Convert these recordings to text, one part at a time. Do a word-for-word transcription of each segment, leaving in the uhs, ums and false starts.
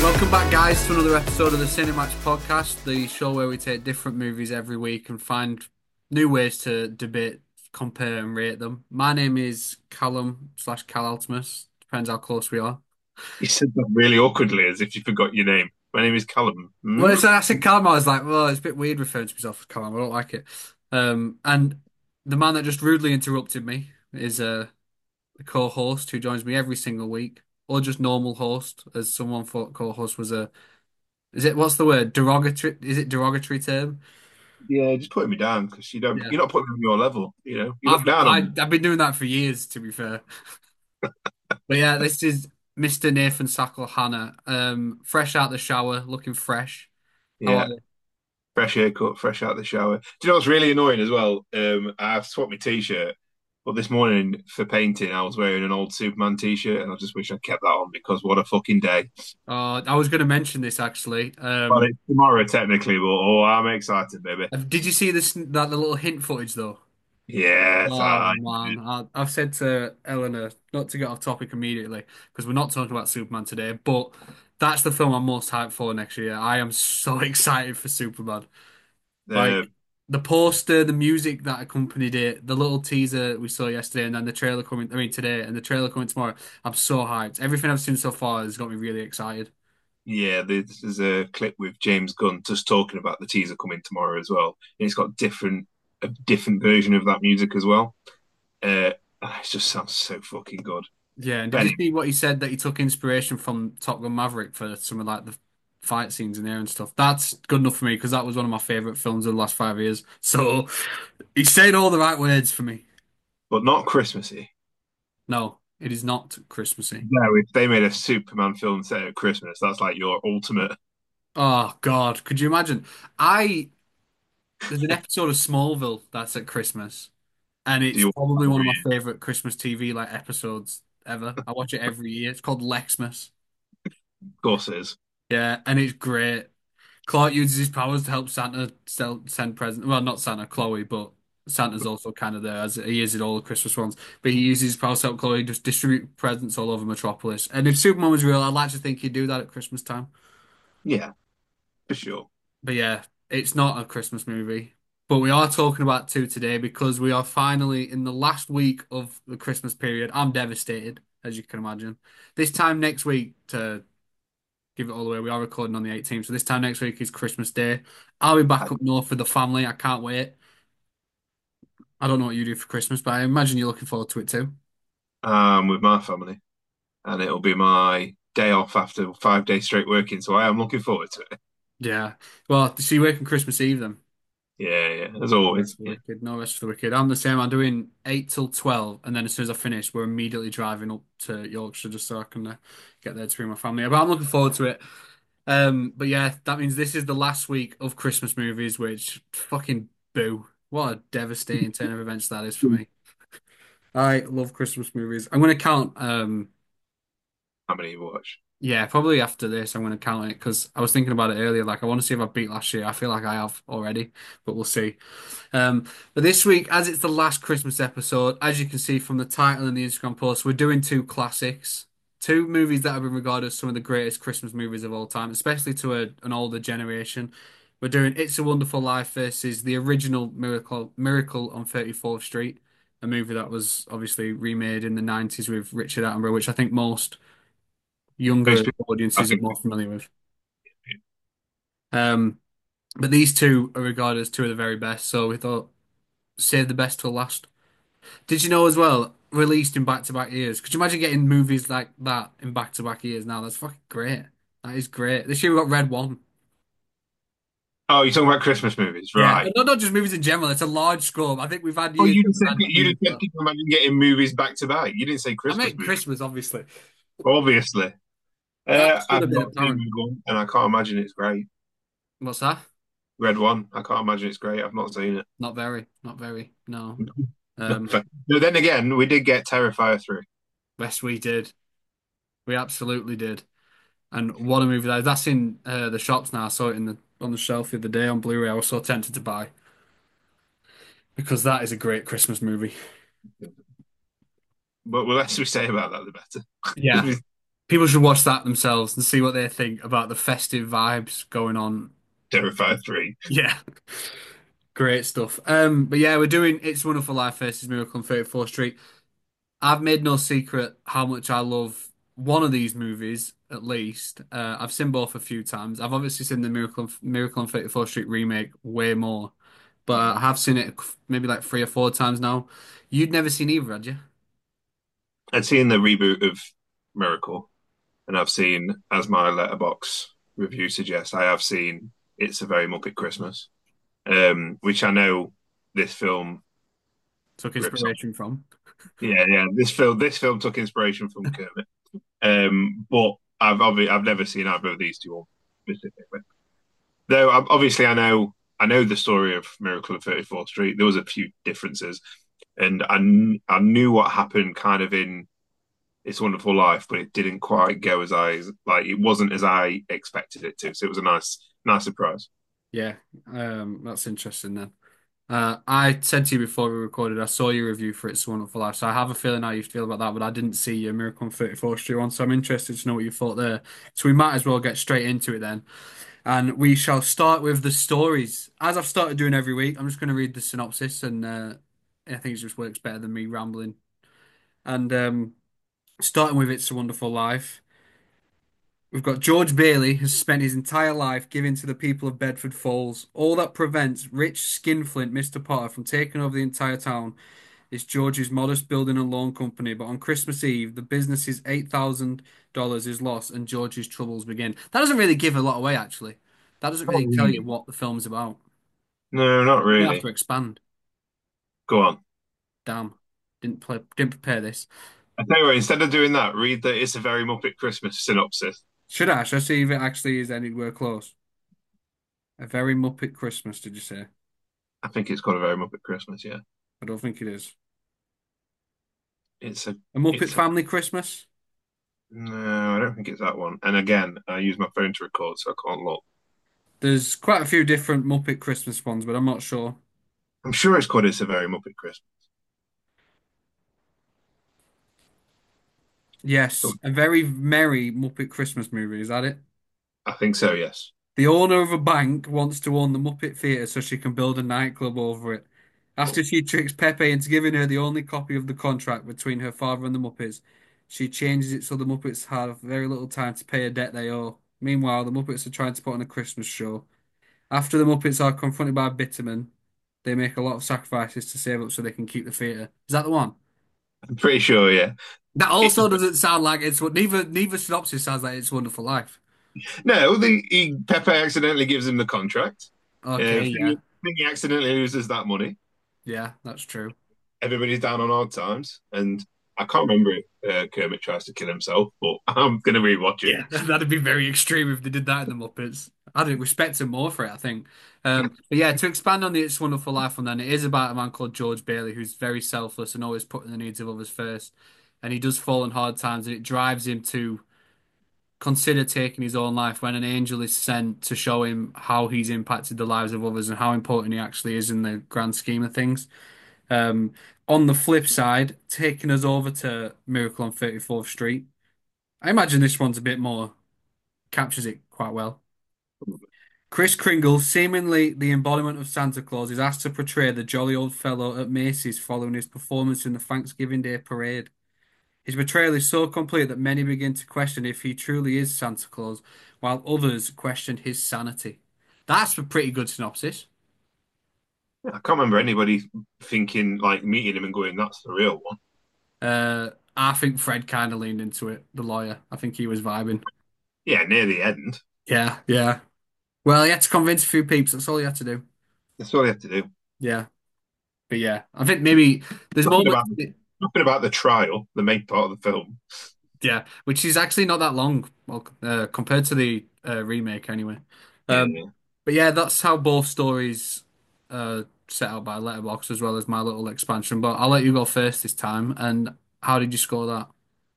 Welcome back, guys, to another episode of the Cinemax podcast, the show where we take different movies every week and find new ways to debate, compare, and rate them. My name is Callum slash Cal Altimus, depends how close we are. You said that really awkwardly as if you forgot your name. My name is Callum. Well, Hmm? it's, I said Callum, I was like, well, it's a bit weird referring to myself as Callum, I don't like it. Um, and the man that just rudely interrupted me is uh, the co-host who joins me every single week, or just normal host, as someone thought co-host was a, is it, what's the word, derogatory, is it derogatory term? Yeah, just putting me down because you don't. Yeah. You're not putting me on your level. You know, you look I've down on I, me. I've been doing that for years, to be fair. But yeah, this is mister Nathan Sackle Hannah. Um, fresh out the shower, looking fresh. How are Yeah, you? fresh haircut, fresh out the shower. Do you know what's really annoying as well? Um, I've swapped my t-shirt, but this morning for painting, I was wearing an old Superman t-shirt, and I just wish I'd kept that on because what a fucking day. Uh, I was going to mention this actually. Well, Um, it's tomorrow technically, but oh, I'm excited, baby. did you see this that the little hint footage though? Yes, Oh I, man, I, I've said to Eleanor not to get off topic immediately because we're not talking about Superman today, but that's the film I'm most hyped for next year. I am so excited for Superman. uh, Like the poster, the music that accompanied it, the little teaser we saw yesterday, and then the trailer coming, I mean today, and the trailer coming tomorrow. I'm so hyped. Everything I've seen so far has got me really excited. Yeah, there's, there's a clip with James Gunn just talking about the teaser coming tomorrow as well. And it's got different a different version of that music as well. Uh, it just sounds so fucking good. Yeah, and did But you anyway, see what he said that he took inspiration from Top Gun Maverick for some of like the fight scenes in there and stuff? That's good enough for me because that was one of my favorite films of the last five years. So he said all the right words for me. but not Christmassy. No, it is not Christmassy. No, if they made a Superman film set at Christmas, that's like your ultimate. Oh God, could you imagine? I There's an episode of Smallville that's at Christmas. And Do it's you probably one of my favorite Christmas T V like episodes ever. I watch it every year. It's called Lexmas. Of course, it is. Yeah, and it's great. Clark uses his powers to help Santa sell, send presents. Well, not Santa, Chloe, but Santa's also kind of there as he is in all the Christmas ones. But he uses his powers to help Chloe just distribute presents all over Metropolis. And if Superman was real, I'd like to think he'd do that at Christmas time. Yeah, for sure. But yeah, it's not a Christmas movie. But we are talking about two today because we are finally in the last week of the Christmas period. I'm devastated, as you can imagine. This time next week, to give it all away, we are recording on the eighteenth. So this time next week is Christmas Day. I'll be back up north with the family. I can't wait. I don't know what you do for Christmas, but I imagine you're looking forward to it too. Um, with my family, and it'll be my day off after five days straight working, so I am looking forward to it. Yeah. Well, so you're working Christmas Eve then? Yeah, yeah, as No rest always. for the Yeah. wicked. No rest for the wicked. I'm the same. I'm doing eight till twelve, and then as soon as I finish, we're immediately driving up to Yorkshire just so I can uh, get there to be with my family. But I'm looking forward to it. Um, but yeah, that means this is the last week of Christmas movies, which fucking boo. What a devastating turn of events that is for me. I love Christmas movies. I'm going to count. Um, How many you watch? Yeah, probably after this, I'm going to count it because I was thinking about it earlier. Like, I want to see if I beat last year. I feel like I have already, but we'll see. Um, but this week, as it's the last Christmas episode, as you can see from the title and the Instagram post, we're doing two classics, two movies that have been regarded as some of the greatest Christmas movies of all time, especially to a, an older generation. We're doing It's a Wonderful Life versus the original Miracle Miracle on thirty-fourth Street, a movie that was obviously remade in the nineties with Richard Attenborough, which I think most Most younger people, I audiences are think, more familiar with. Um, but these two are regarded as two of the very best, so we thought save the best till last. Did you know as well, released in back-to-back years? Could you imagine getting movies like that in back-to-back years now? That's fucking great. That is great. This year we got Red One. oh, you're talking about Christmas movies, Yeah, right? not not just movies in general. It's a large scope. I think we've had Oh, years you that just we've said had you movies just said that people imagine getting movies back to back. You didn't say I Christmas meant movies, Christmas, obviously. obviously. That Uh, should I've have been not seen apparent. Red One, and I can't imagine it's great. What's that? Red One, I can't imagine it's great. I've not seen it. Not very, not very. No. Um, But no, then again, we did get Terrifier three. yes, we did. We absolutely did. And what a movie that is. That's in uh, the shops now. I saw it in the on the shelf the other day on Blu-ray. I was so tempted to buy because that is a great Christmas movie. But the less we say about that, the Yeah. better. People should watch that themselves and see what they think about the festive vibes going on. Terrifier three. Yeah, great stuff. Um, but yeah, we're doing It's a Wonderful Life versus Miracle on thirty-fourth Street. I've made no secret how much I love one of these movies, at least. Uh, I've seen both a few times. I've obviously seen the Miracle on, Miracle on thirty-fourth Street remake way more, but uh, I have seen it maybe like three or four times now. You'd never seen either, had you? I'd seen the reboot of Miracle, and I've seen, as my letterbox review suggests, I have seen It's a Very Muppet Christmas, um, which I know this film Took rips off. inspiration from. Yeah, yeah. This film, this film took inspiration from Kermit, um, but I've obvi- I've never seen either of these two specifically. Though obviously I know I know the story of Miracle on thirty-fourth Street. There was a few differences, and I kn- I knew what happened kind of in It's a Wonderful Life, but it didn't quite go as I like. It wasn't as I expected it to. So it was a nice nice surprise. Yeah, um, that's interesting then. Uh, I said to you before we recorded, I saw your review for It's a Wonderful Life, so I have a feeling how you feel about that, but I didn't see your Miracle on thirty-fourth Street one, so I'm interested to know what you thought there. So we might as well get straight into it then. And we shall start with the stories. As I've started doing every week, I'm just going to read the synopsis, and uh, I think it just works better than me rambling. And um, starting with It's a Wonderful Life. We've got George Bailey has spent his entire life giving to the people of Bedford Falls. All that prevents rich skinflint mister Potter from taking over the entire town is George's modest building and loan company. But on Christmas Eve, the business's eight thousand dollars is lost and George's troubles begin. That doesn't really give a lot away, actually. That doesn't Not really tell you really. what the film's about. No, not You have to really. expand. Go on. Damn, didn't play, didn't prepare this. I tell you what, instead of doing that, read the It's a Very Muppet Christmas synopsis. Should I? Should I see if it actually is anywhere close? A very Muppet Christmas, did you say? I think it's called A Very Muppet Christmas. Yeah, I don't think it is. it's a A Muppet it's a Family Christmas? no, I don't think it's that one. And again, I use my phone to record, so I can't look. There's quite a few different Muppet Christmas ones, but I'm not sure. I'm sure it's called It's a Very Muppet Christmas. Yes, But a very merry Muppet Christmas movie. Is that it? I think so. Yes. The owner of a bank wants to own the Muppet Theatre so she can build a nightclub over it. After she tricks Pepe into giving her the only copy of the contract between her father and the Muppets, she changes it so the Muppets have very little time to pay a debt they owe. Meanwhile, the Muppets are trying to put on a Christmas show. After the Muppets are confronted by Bitterman, they make a lot of sacrifices to save up so they can keep the theatre. Is that the one? I'm pretty sure. Yeah. That It's also doesn't sound like it's what neither neither synopsis sounds like It's a Wonderful Life. no. The he, Pepe accidentally gives him the contract. Uh, Okay, yeah. Thingy, Thingy accidentally loses that money. Yeah, that's true. Everybody's down on hard times, and I can't remember if uh, Kermit tries to kill himself, but I'm gonna rewatch it. Yeah, that'd be very extreme if they did that in the Muppets. I'd respect him more for it, I think. Um, but yeah, to expand on the It's a Wonderful Life one, then it is about a man called George Bailey who's very selfless and always putting the needs of others first. And he does fall in hard times, and it drives him to consider taking his own life when an angel is sent to show him how he's impacted the lives of others and how important he actually is in the grand scheme of things. Um, on the flip side, taking us over to Miracle on thirty-fourth Street, I imagine this one's a bit more captures it quite well. Chris Kringle, seemingly the embodiment of Santa Claus, is asked to portray the jolly old fellow at Macy's following his performance in the Thanksgiving Day parade. His betrayal is so complete that many begin to question if he truly is Santa Claus, while others question his sanity. That's a pretty good synopsis. I can't remember anybody thinking like meeting him and going, "That's the real one." Uh, I think Fred kind of leaned into it, the lawyer. I think he was vibing. Yeah, near the end. Yeah, yeah. Well, he had to convince a few peeps. That's all he had to do. That's all you have to do. Yeah, but yeah, I think maybe there's Nothing moments. about nothing about the trial, the main part of the film. Yeah, which is actually not that long, well, uh, compared to the uh, remake anyway. Yeah, Um, yeah. but yeah, that's how both stories uh, set out by Letterboxd as well as my little expansion. But I'll let you go first this time. And how did you score that?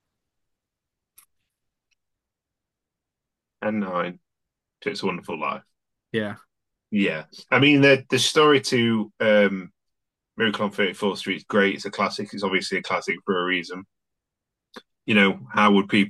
And nine. To It's a Wonderful Life. Yeah, Yeah, I mean the the story to um, Miracle on thirty-fourth Street is great. It's a classic. It's obviously a classic for a reason. You know, how would people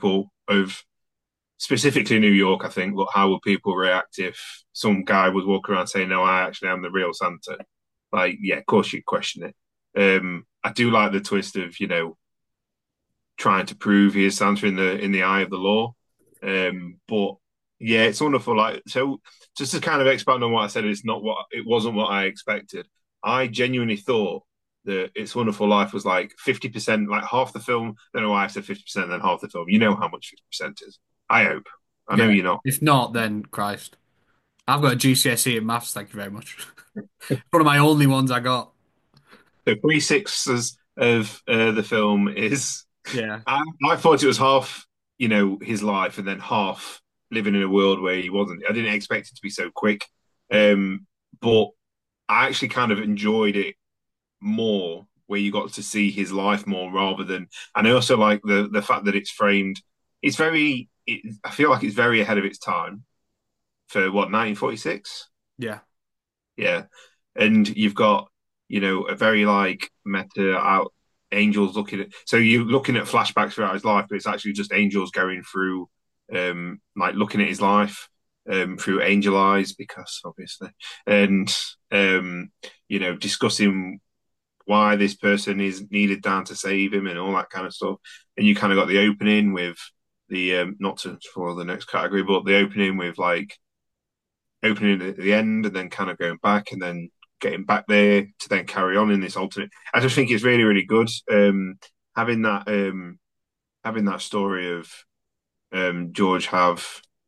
of specifically New York, I think, but how would people react if some guy was walking around saying, "No, I actually am the real Santa"? Like, yeah, of course you'd question it. Um, I do like the twist of, you know, trying to prove he is Santa in the in the eye of the law. Um, but yeah, it's wonderful. Like, so just to kind of expand on what I said, it's not what it wasn't what I expected. I genuinely thought that It's Wonderful Life was like fifty percent, like half the film. I don't know why I said fifty percent, then half the film. You know how much fifty percent is. I hope. I know Yeah. you're not. If not, then Christ. I've got a G C S E in maths, thank you very much. One of my only ones I got. So three sixths of uh, the film is. Yeah. I, I thought it was half, you know, his life, and then half living in a world where he wasn't. I didn't expect it to be so quick, um, but I actually kind of enjoyed it more, where you got to see his life more rather than. And I also like the the fact that it's framed. It's very. It, I feel like it's very ahead of its time for what nineteen forty-six. Yeah. Yeah. And you've got, you know, a very like meta out angels looking at so you're looking at flashbacks throughout his life, but it's actually just angels going through um like looking at his life um through angel eyes because obviously and um you know discussing why this person is needed down to save him and all that kind of stuff. And you kind of got the opening with the um not to for the next category, but the opening with like opening at the end and then kind of going back and then getting back there to then carry on in this alternate. I just think it's really, really good. Um, having that um, having that story of um, George have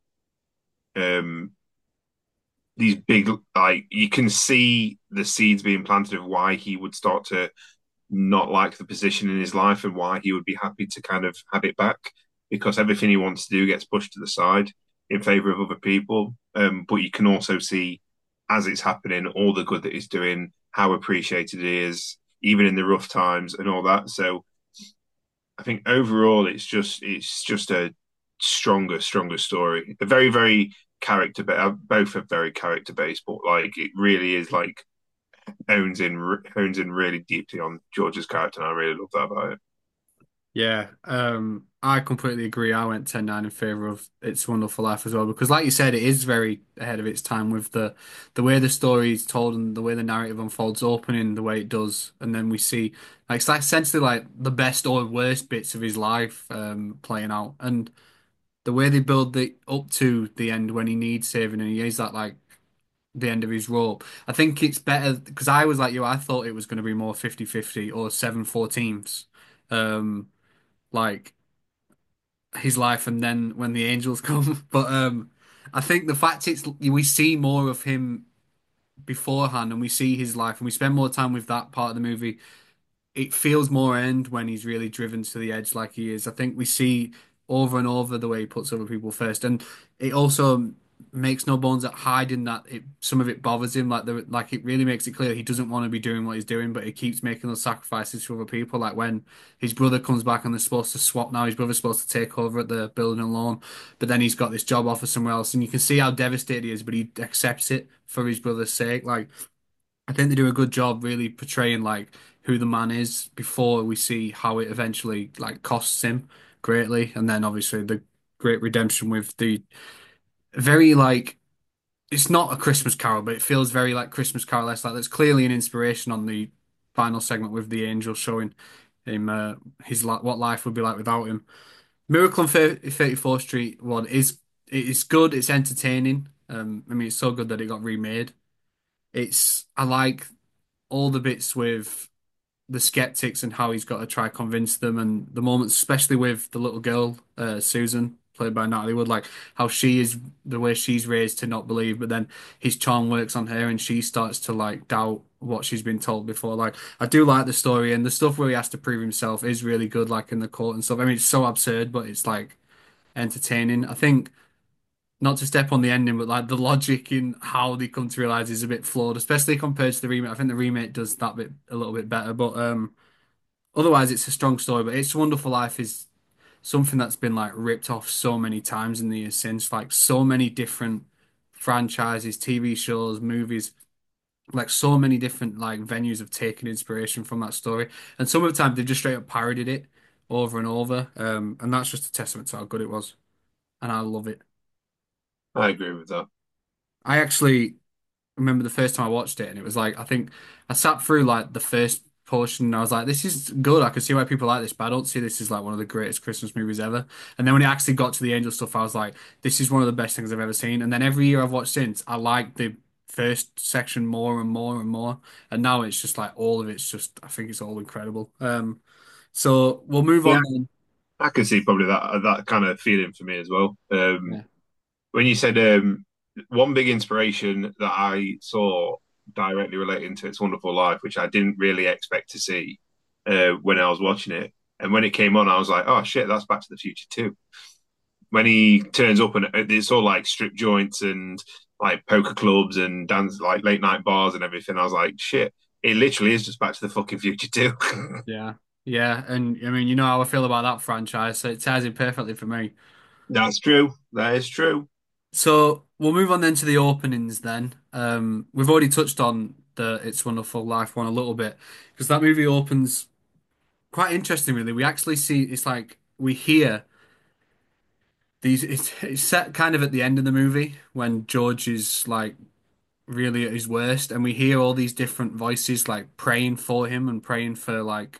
um, these big like you can see the seeds being planted of why he would start to not like the position in his life and why he would be happy to kind of have it back because everything he wants to do gets pushed to the side in favor of other people. Um, but you can also see as it's happening all the good that he's doing, how appreciated he is, even in the rough times and all that. So I think overall it's just it's just a stronger, stronger story. A very, very character, but both are very character based, but like it really is like owns in owns in really deeply on George's character, and I really love that about it. Yeah. Um, I completely agree. I went ten nine in favor of It's a Wonderful Life as well because like you said, it is very ahead of its time with the the way the story is told and the way the narrative unfolds, opening the way it does, and then we see like it's like essentially like the best or worst bits of his life um playing out. And the way they build the up to the end when he needs saving and he is that like the end of his rope. I think it's better because I was like you, I thought it was going to be more fifty fifty or seven four teams. Um, like his life and then when the angels come. But um I think the fact it's we see more of him beforehand and we see his life and we spend more time with that part of the movie it feels more earned when he's really driven to the edge like he is. I think we see over and over the way he puts other people first, and it also makes no bones at hiding that it some of it bothers him. Like the like it really makes it clear he doesn't want to be doing what he's doing, but he keeps making those sacrifices for other people. Like when his brother comes back and they're supposed to swap now, his brother's supposed to take over at the building and loan, but then he's got this job offer somewhere else, and you can see how devastated he is, but he accepts it for his brother's sake. Like I think they do a good job really portraying like who the man is before we see how it eventually like costs him greatly, and then obviously the great redemption with the very like it's not a Christmas Carol, but it feels very like Christmas Carol-esque. Like there's clearly an inspiration on the final segment with the angel showing him uh, his li what life would be like without him. Miracle on thirty-fourth Street one is it is good. It's entertaining. Um, I mean, it's so good that it got remade. It's I like all the bits with the skeptics and how he's got to try convince them, and the moments, especially with the little girl, uh, Susan, played by Natalie Wood, like how she is the way she's raised to not believe, but then his charm works on her and she starts to like doubt what she's been told before. Like I do like the story and the stuff where he has to prove himself is really good, like in the court and stuff. I mean, it's so absurd, but it's like entertaining. I think not to step on the ending, but like the logic in how they come to realize is a bit flawed, especially compared to the remake. I think the remake does that bit a little bit better, but um, otherwise it's a strong story. But It's a Wonderful Life is something that's been like ripped off so many times in the years since, like so many different franchises, T V shows, movies, like so many different like venues have taken inspiration from that story, and some of the time they've just straight up parodied it. over and over. Um, and that's just a testament to how good it was, and I love it. I agree with that. I actually remember the first time I watched it, and it was like I think I sat through like the first portion, and I was like, "This is good. I can see why people like this, but I don't see this as like one of the greatest Christmas movies ever." And then when it actually got to the angel stuff, I was like, "This is one of the best things I've ever seen." And then every year I've watched since, I like the first section more and more and more, and now it's just like all of it's just I think it's all incredible. Um, so we'll move Yeah, on then. I can see probably that that kind of feeling for me as well. Um, Yeah. when you said um, one big inspiration that I saw directly relating to It's Wonderful Life, which I didn't really expect to see uh, when I was watching it, and when it came on, I was like, "Oh shit, that's Back to the Future too." When he turns up and it's all like strip joints and like poker clubs and dance like late night bars and everything, I was like, "Shit, it literally is just Back to the fucking Future too." Yeah. Yeah, and I mean, you know how I feel about that franchise, so it ties in perfectly for me. That's true. That is true. So we'll move on then to the openings then. Um, we've already touched on the It's Wonderful Life one a little bit because that movie opens quite interesting, really. We actually see it's like we hear these, it's, it's set kind of at the end of the movie when George is like really at his worst, and we hear all these different voices like praying for him and praying for like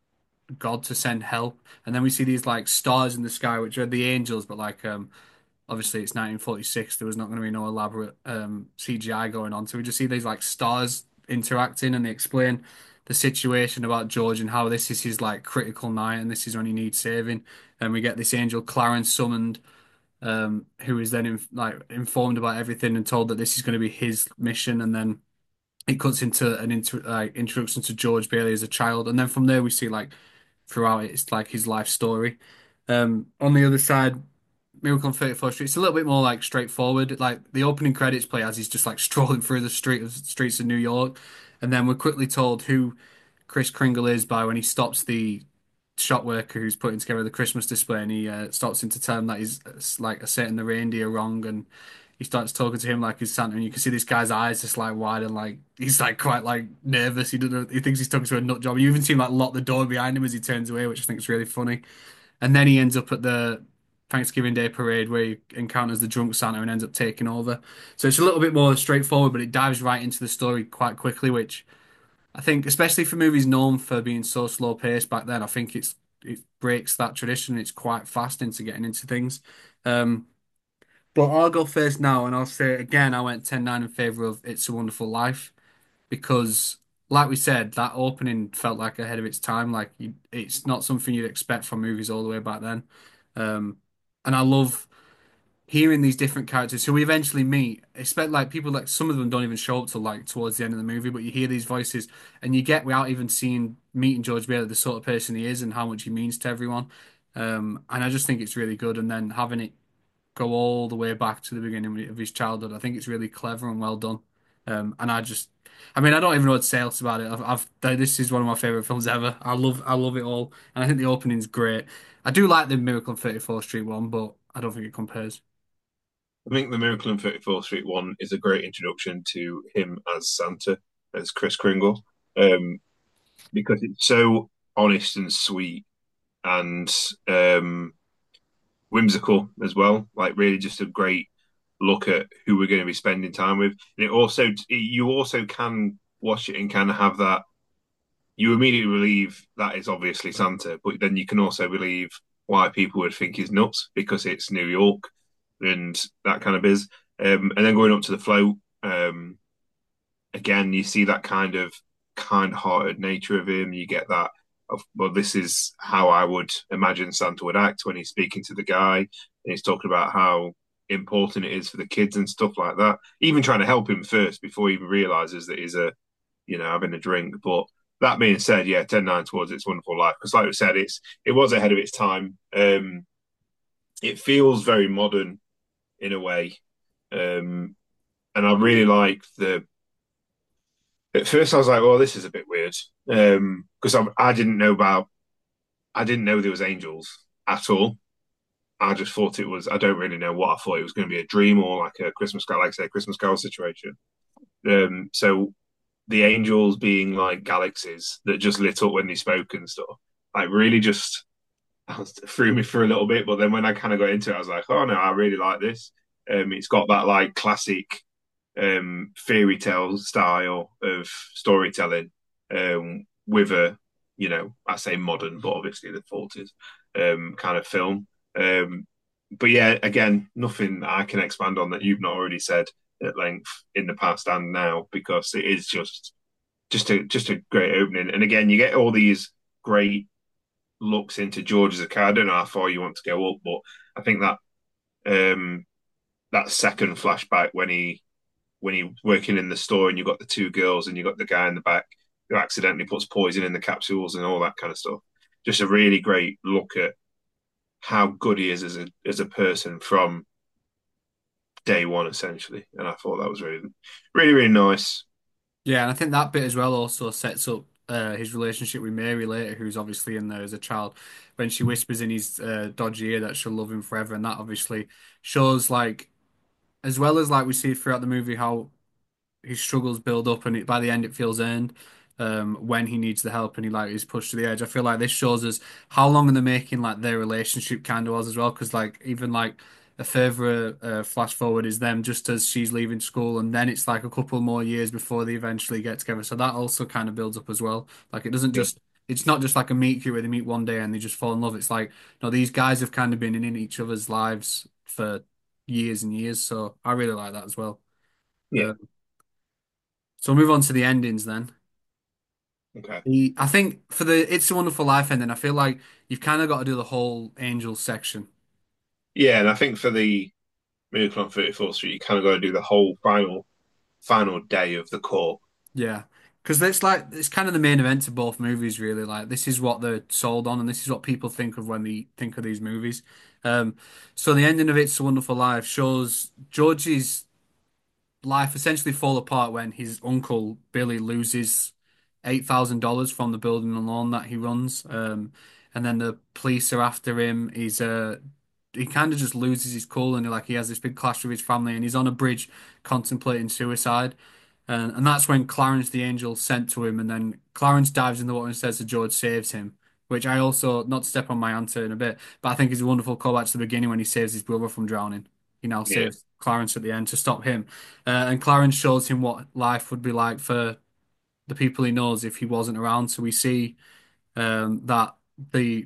God to send help. And then we see these like stars in the sky, which are the angels, but like um obviously it's nineteen forty-six. There was not going to be no elaborate um, C G I going on. So we just see these like stars interacting and they explain the situation about George and how this is his like critical night and this is when he needs saving. And we get this angel Clarence summoned, um, who is then in, like informed about everything and told that this is going to be his mission. And then it cuts into an intro, like introduction to George Bailey as a child. And then from there we see like throughout it, it's like his life story. Um, on the other side, Miracle on thirty-fourth Street, it's a little bit more like straightforward. Like the opening credits play as he's just like strolling through the street streets of New York, and then we're quickly told who Chris Kringle is by when he stops the shop worker who's putting together the Christmas display, and he uh, stops him to tell him that he's uh, like setting the reindeer wrong, and he starts talking to him like he's Santa, and you can see this guy's eyes just like wide and like he's like quite like nervous. He doesn't know, he thinks he's talking to a nut job. You even see him like lock the door behind him as he turns away, which I think is really funny. And then he ends up at the Thanksgiving Day parade where he encounters the drunk Santa and ends up taking over. So it's a little bit more straightforward, but it dives right into the story quite quickly, which I think, especially for movies known for being so slow paced back then, I think it's it breaks that tradition. It's quite fast into getting into things. Um, but I'll go first now, and I'll say again, I went ten nine in favor of It's a Wonderful Life because, like we said, that opening felt like ahead of its time. Like you, it's not something you'd expect from movies all the way back then. Um, and I love hearing these different characters who we eventually meet. Expect like people like some of them don't even show up till like towards the end of the movie, but you hear these voices and you get without even seeing meeting George Bailey the sort of person he is and how much he means to everyone. Um, and I just think it's really good. And then having it go all the way back to the beginning of his childhood. I think it's really clever and well done. Um, and I just, I mean, I don't even know what to say else about it. I've, I've, this is one of my favorite films ever. I love, I love it all, and I think the opening's great. I do like the Miracle on thirty-fourth Street one, but I don't think it compares. I think the Miracle on thirty-fourth Street one is a great introduction to him as Santa, as Chris Kringle, um, because it's so honest and sweet and um, whimsical as well. Like really, just a great look at who we're going to be spending time with. And it also, you also can watch it and kind of have that. You immediately believe that is obviously Santa, but then you can also believe why people would think he's nuts because it's New York and that kind of biz. Um, and then going up to the float, um, again, you see that kind of kind-hearted nature of him. You get that of, well, this is how I would imagine Santa would act when he's speaking to the guy and he's talking about how important it is for the kids and stuff like that. Even trying to help him first before he even realizes that he's a, you know, having a drink. But that being said, yeah, ten nine towards It's Wonderful Life because, like we said, it's it was ahead of its time. Um, it feels very modern in a way, um, and I really like the at first I was like, "Well, this is a bit weird," um, because I, I didn't know about, I didn't know there was angels at all. I just thought it was. I don't really know what I thought it was going to be a dream or like a Christmas Carol, like I say, a Christmas Carol situation. Um, so the angels being like galaxies that just lit up when they spoke and stuff, like really just. I was, threw me for a little bit, but then when I kind of got into it, I was like, oh no, I really like this. Um, it's got that like classic um, fairy tale style of storytelling um, with a, you know, I say modern, but obviously the forties um, kind of film. Um, but yeah, again, nothing I can expand on that you've not already said at length in the past and now, because it is just just a just a great opening. And again, you get all these great looks into George as a car. I don't know how far you want to go up, but I think that um, that second flashback when he when he working in the store and you got the two girls and you got the guy in the back who accidentally puts poison in the capsules and all that kind of stuff. Just a really great look at how good he is as a as a person from day one, essentially. And I thought that was really, really, really nice. Yeah, and I think that bit as well also sets up uh, his relationship with Mary later, who's obviously in there as a child, when she whispers in his uh, dodgy ear that she'll love him forever, and that obviously shows like, as well as like we see throughout the movie how his struggles build up and it, by the end it feels earned um when he needs the help and he like is pushed to the edge. I feel like this shows us how long in the making like their relationship kind of was as well, because like even like a further uh, flash forward is them just as she's leaving school, and then it's like a couple more years before they eventually get together, so that also kind of builds up as well. Like it doesn't Yeah, just it's not just like a meet cute where they meet one day and they just fall in love. It's like no, these guys have kind of been in each other's lives for years and years, so I really like that as well. yeah, Uh, so we'll move on to the endings then. okay, The, I think for the It's a Wonderful Life ending, I feel like you've kind of got to do the whole Angel section. yeah. And I think for the Miracle on thirty-fourth Street, you kind of got to do the whole final final day of the court. Yeah. Because it's like it's kind of the main event to both movies, really. Like this is what they're sold on, and this is what people think of when they think of these movies. Um, so the ending of It's a Wonderful Life shows George's life essentially fall apart when his uncle Billy loses eight thousand dollars from the building and loan that he runs. Um, and then the police are after him. He's uh he kind of just loses his cool and like he has this big clash with his family and he's on a bridge contemplating suicide. And and that's when Clarence the Angel sent to him, and then Clarence dives in the water and says to George saves him. Which I also, not to step on my answer in a bit, but I think is a wonderful callback to the beginning when he saves his brother from drowning. He now Yeah, saves Clarence at the end to stop him. Uh, and Clarence shows him what life would be like for the people he knows if he wasn't around. So we see um, that the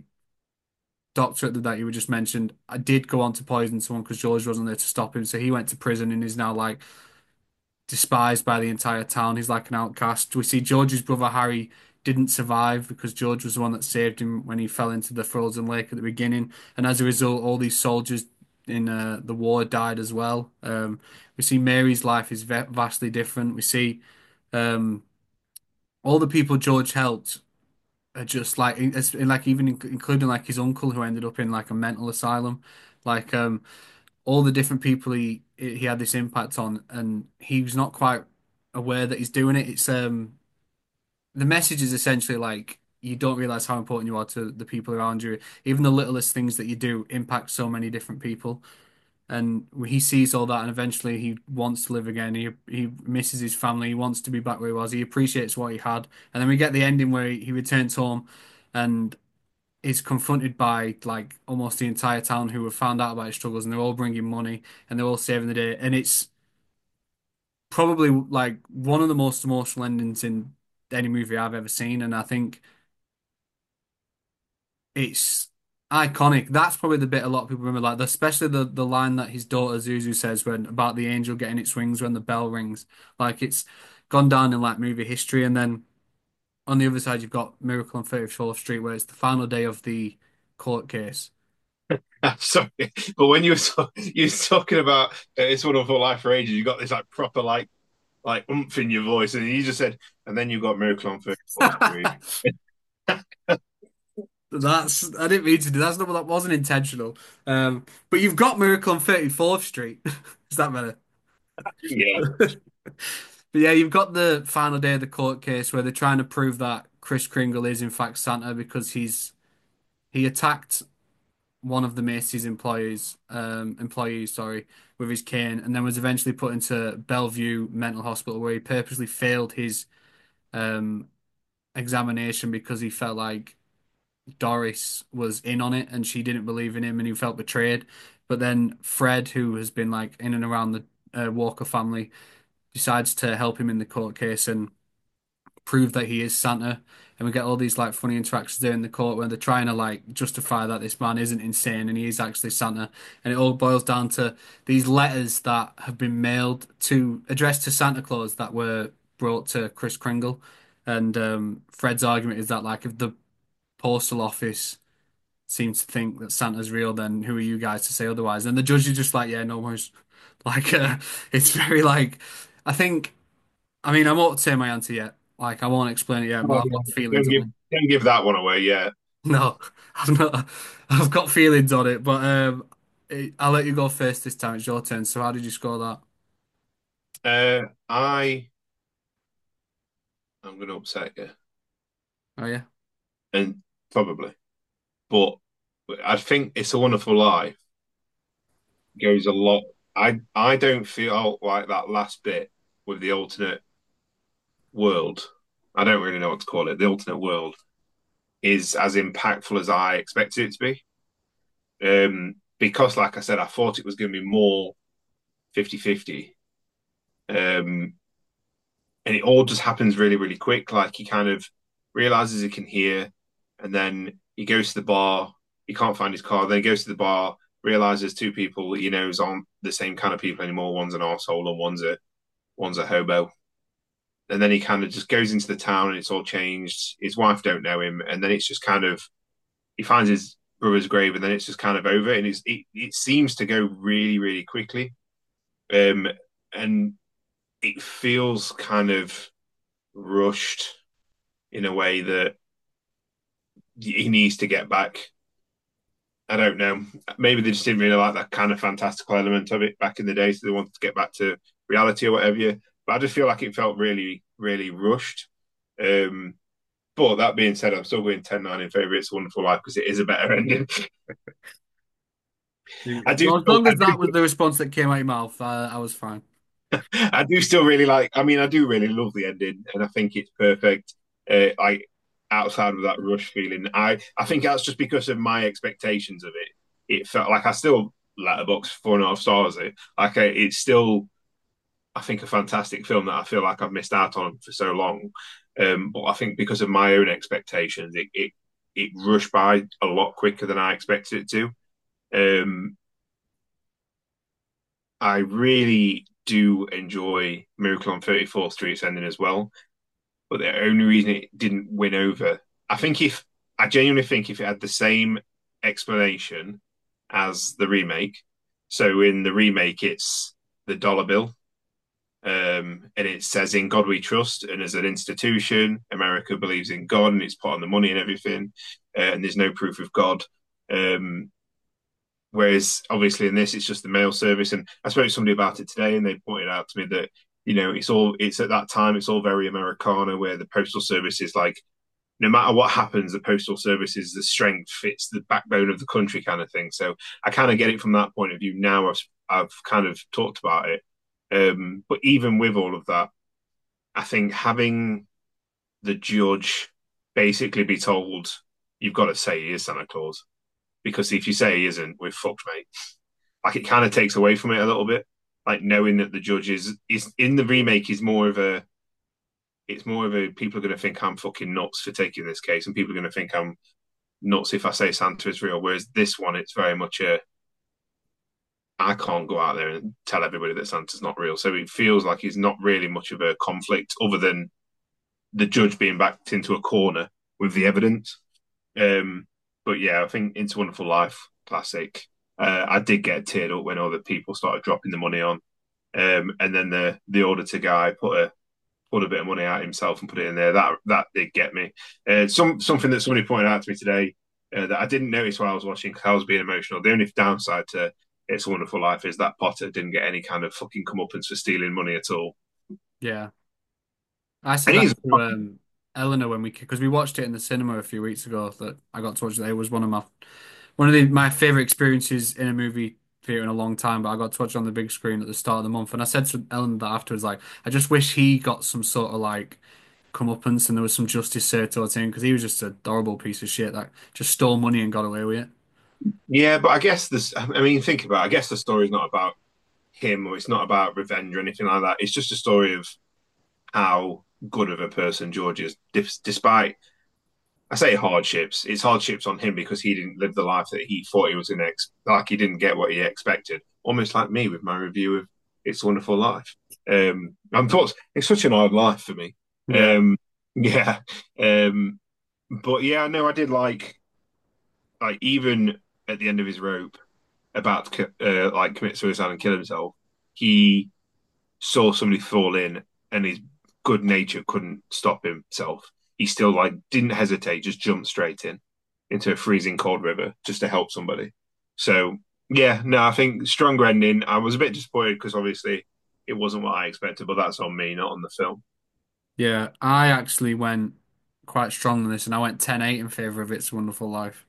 doctor that you were just mentioned I did go on to poison someone because George wasn't there to stop him. So he went to prison and is now like despised by the entire town. He's like an outcast. We see George's brother Harry didn't survive because George was the one that saved him when he fell into the frozen lake at the beginning. And as a result, all these soldiers in uh, the war died as well. Um, we see Mary's life is va vastly different. We see um, all the people George helped are just like, it's, like even in- including like his uncle who ended up in like a mental asylum. Like um, all the different people he he had this impact on, and he was not quite aware that he's doing it. It's um the message is essentially like you don't realize how important you are to the people around you. Even the littlest things that you do impact so many different people. And he sees all that, and eventually he wants to live again. He he misses his family. He wants to be back where he was. He appreciates what he had, and then we get the ending where he, he returns home, and is confronted by like almost the entire town who have found out about his struggles, and they're all bringing money and they're all saving the day. And it's probably like one of the most emotional endings in any movie I've ever seen. And I think it's iconic. That's probably the bit a lot of people remember, like especially the the line that his daughter Zuzu says when about the angel getting its wings when the bell rings. Like it's gone down in like movie history. And then on the other side, you've got Miracle on thirty-fourth Street, where it's the final day of the court case. I'm sorry, but when you were so, you were talking about uh, It's Wonderful Life for ages, you got this like proper like like oomph in your voice, and you just said, and then you got Miracle on thirty-fourth Street. That's I didn't mean to do that's not that wasn't intentional. Um, but you've got Miracle on thirty-fourth Street. Is that better? Yeah, But yeah, you've got the final day of the court case where they're trying to prove that Kris Kringle is in fact Santa because he's he attacked one of the Macy's employees, um, employees, sorry, with his cane, and then was eventually put into Bellevue Mental Hospital where he purposely failed his um, examination because he felt like Doris was in on it and she didn't believe in him and he felt betrayed. But then Fred, who has been like in and around the uh, Walker family, decides to help him in the court case and prove that he is Santa. And we get all these like funny interactions there in the court where they're trying to like justify that this man isn't insane and he is actually Santa. And it all boils down to these letters that have been mailed to addressed to Santa Claus that were brought to Kris Kringle. And um, Fred's argument is that like if the postal office seems to think that Santa's real, then who are you guys to say otherwise? And the judge is just like, yeah, no worries. Like, uh, it's very like, I think, I mean, I won't say my answer yet. Like, I won't explain it yet, but Oh, I've got yeah. feelings Don't on give it. don't give that one away. Yeah. No, I've not. I've got feelings on it, but um, it, I'll let you go first this time. It's your turn. So, how did you score that? Uh, I I'm going to upset you, Oh yeah, and probably, but I think It's a Wonderful Life goes a lot. I I don't feel like that last bit with the alternate world. I don't really know what to call it. The alternate world is as impactful as I expected it to be. Um, because, like I said, I thought it was going to be more fifty-fifty. Um, and it all just happens really, really quick. Like he kind of realizes he can hear, and then he goes to the bar. He can't find his car. Then he goes to the bar, realizes two people that he knows aren't the same kind of people anymore. One's an arsehole and one's a one's a hobo. And then he kind of just goes into the town, and it's all changed. His wife don't know him, and then it's just kind of he finds his brother's grave, and then it's just kind of over. And it's, it it seems to go really, really quickly. Um, and it feels kind of rushed in a way that he needs to get back. I don't know. Maybe they just didn't really like that kind of fantastical element of it back in the day, so they wanted to get back to reality or whatever. You. But I just feel like it felt really, really rushed. Um, but that being said, I'm still going ten nine in favour. It's a Wonderful Life because it is a better ending. I do, well, as still, long I as that was do, the response that came out of your mouth, uh, I was fine. I do still really like. I mean, I do really love the ending, and I think it's perfect. Uh, like outside of that rush feeling, I I think that's just because of my expectations of it. It felt like I still letterbox four and a half stars. It like I, it's still I think a fantastic film that I feel like I've missed out on for so long. Um, but I think because of my own expectations, it it, it rushed by a lot quicker than I expected it to. Um, I really do enjoy Miracle on thirty-fourth Street's ending as well. But the only reason it didn't win over, I think if I genuinely think if it had the same explanation as the remake, so in the remake it's the dollar bill, um, and it says "In God We Trust," and as an institution, America believes in God and it's put on the money and everything, uh, and there's no proof of God. Um, Whereas obviously in this, it's just the mail service. And I spoke to somebody about it today, and they pointed out to me that you know it's all it's at that time it's all very Americana, where the postal service is like no matter what happens, the postal service is the strength, it's the backbone of the country kind of thing. So I kind of get it from that point of view. Now I've I've kind of talked about it, um, but even with all of that, I think having the judge basically be told you've got to say he is Santa Claus because if you say he isn't, we're fucked, mate. Like it kind of takes away from it a little bit. Like knowing that the judge is is in the remake is more of a it's more of a people are going to think I'm fucking nuts for taking this case, and people are going to think I'm nuts if I say Santa is real. Whereas this one, it's very much a I can't go out there and tell everybody that Santa's not real. So it feels like he's not really much of a conflict other than the judge being backed into a corner with the evidence. Um, but yeah, I think It's a Wonderful Life, classic. Uh, I did get teared up when all the people started dropping the money on, um, and then the the auditor guy put a put a bit of money out himself and put it in there. That that did get me. Uh, some something that somebody pointed out to me today uh, that I didn't notice while I was watching because I was being emotional. The only downside to It's a Wonderful Life is that Potter didn't get any kind of fucking comeuppance for stealing money at all, Yeah, I said and that he's to um, Eleanor when we because we watched it in the cinema a few weeks ago. That I got to watch it. It was one of my one of the, my favorite experiences in a movie theater in a long time. But I got to watch it on the big screen at the start of the month, and I said to Ellen that afterwards, like, I just wish he got some sort of like comeuppance and there was some justice served towards him because he was just a horrible piece of shit that just stole money and got away with it. Yeah, but I guess this. I mean, think about it. I guess the story's not about him or it's not about revenge or anything like that. It's just a story of how good of a person George is, dis- despite I say hardships. It's hardships on him because he didn't live the life that he thought he was going to ex- like. He didn't get what he expected. Almost like me with my review of It's a Wonderful Life. Um, I thought it's such an hard life for me. Yeah. Um, yeah, um, but yeah, no, I did like like even at the end of his rope about to uh, like commit suicide and kill himself. He saw somebody fall in, and his good nature couldn't stop himself. He still like didn't hesitate, just jumped straight in into a freezing cold river just to help somebody. So yeah, no, I think stronger ending. I was a bit disappointed because obviously it wasn't what I expected, but that's on me, not on the film. Yeah, I actually went quite strong on this and I went ten eight in favor of It's a Wonderful Life.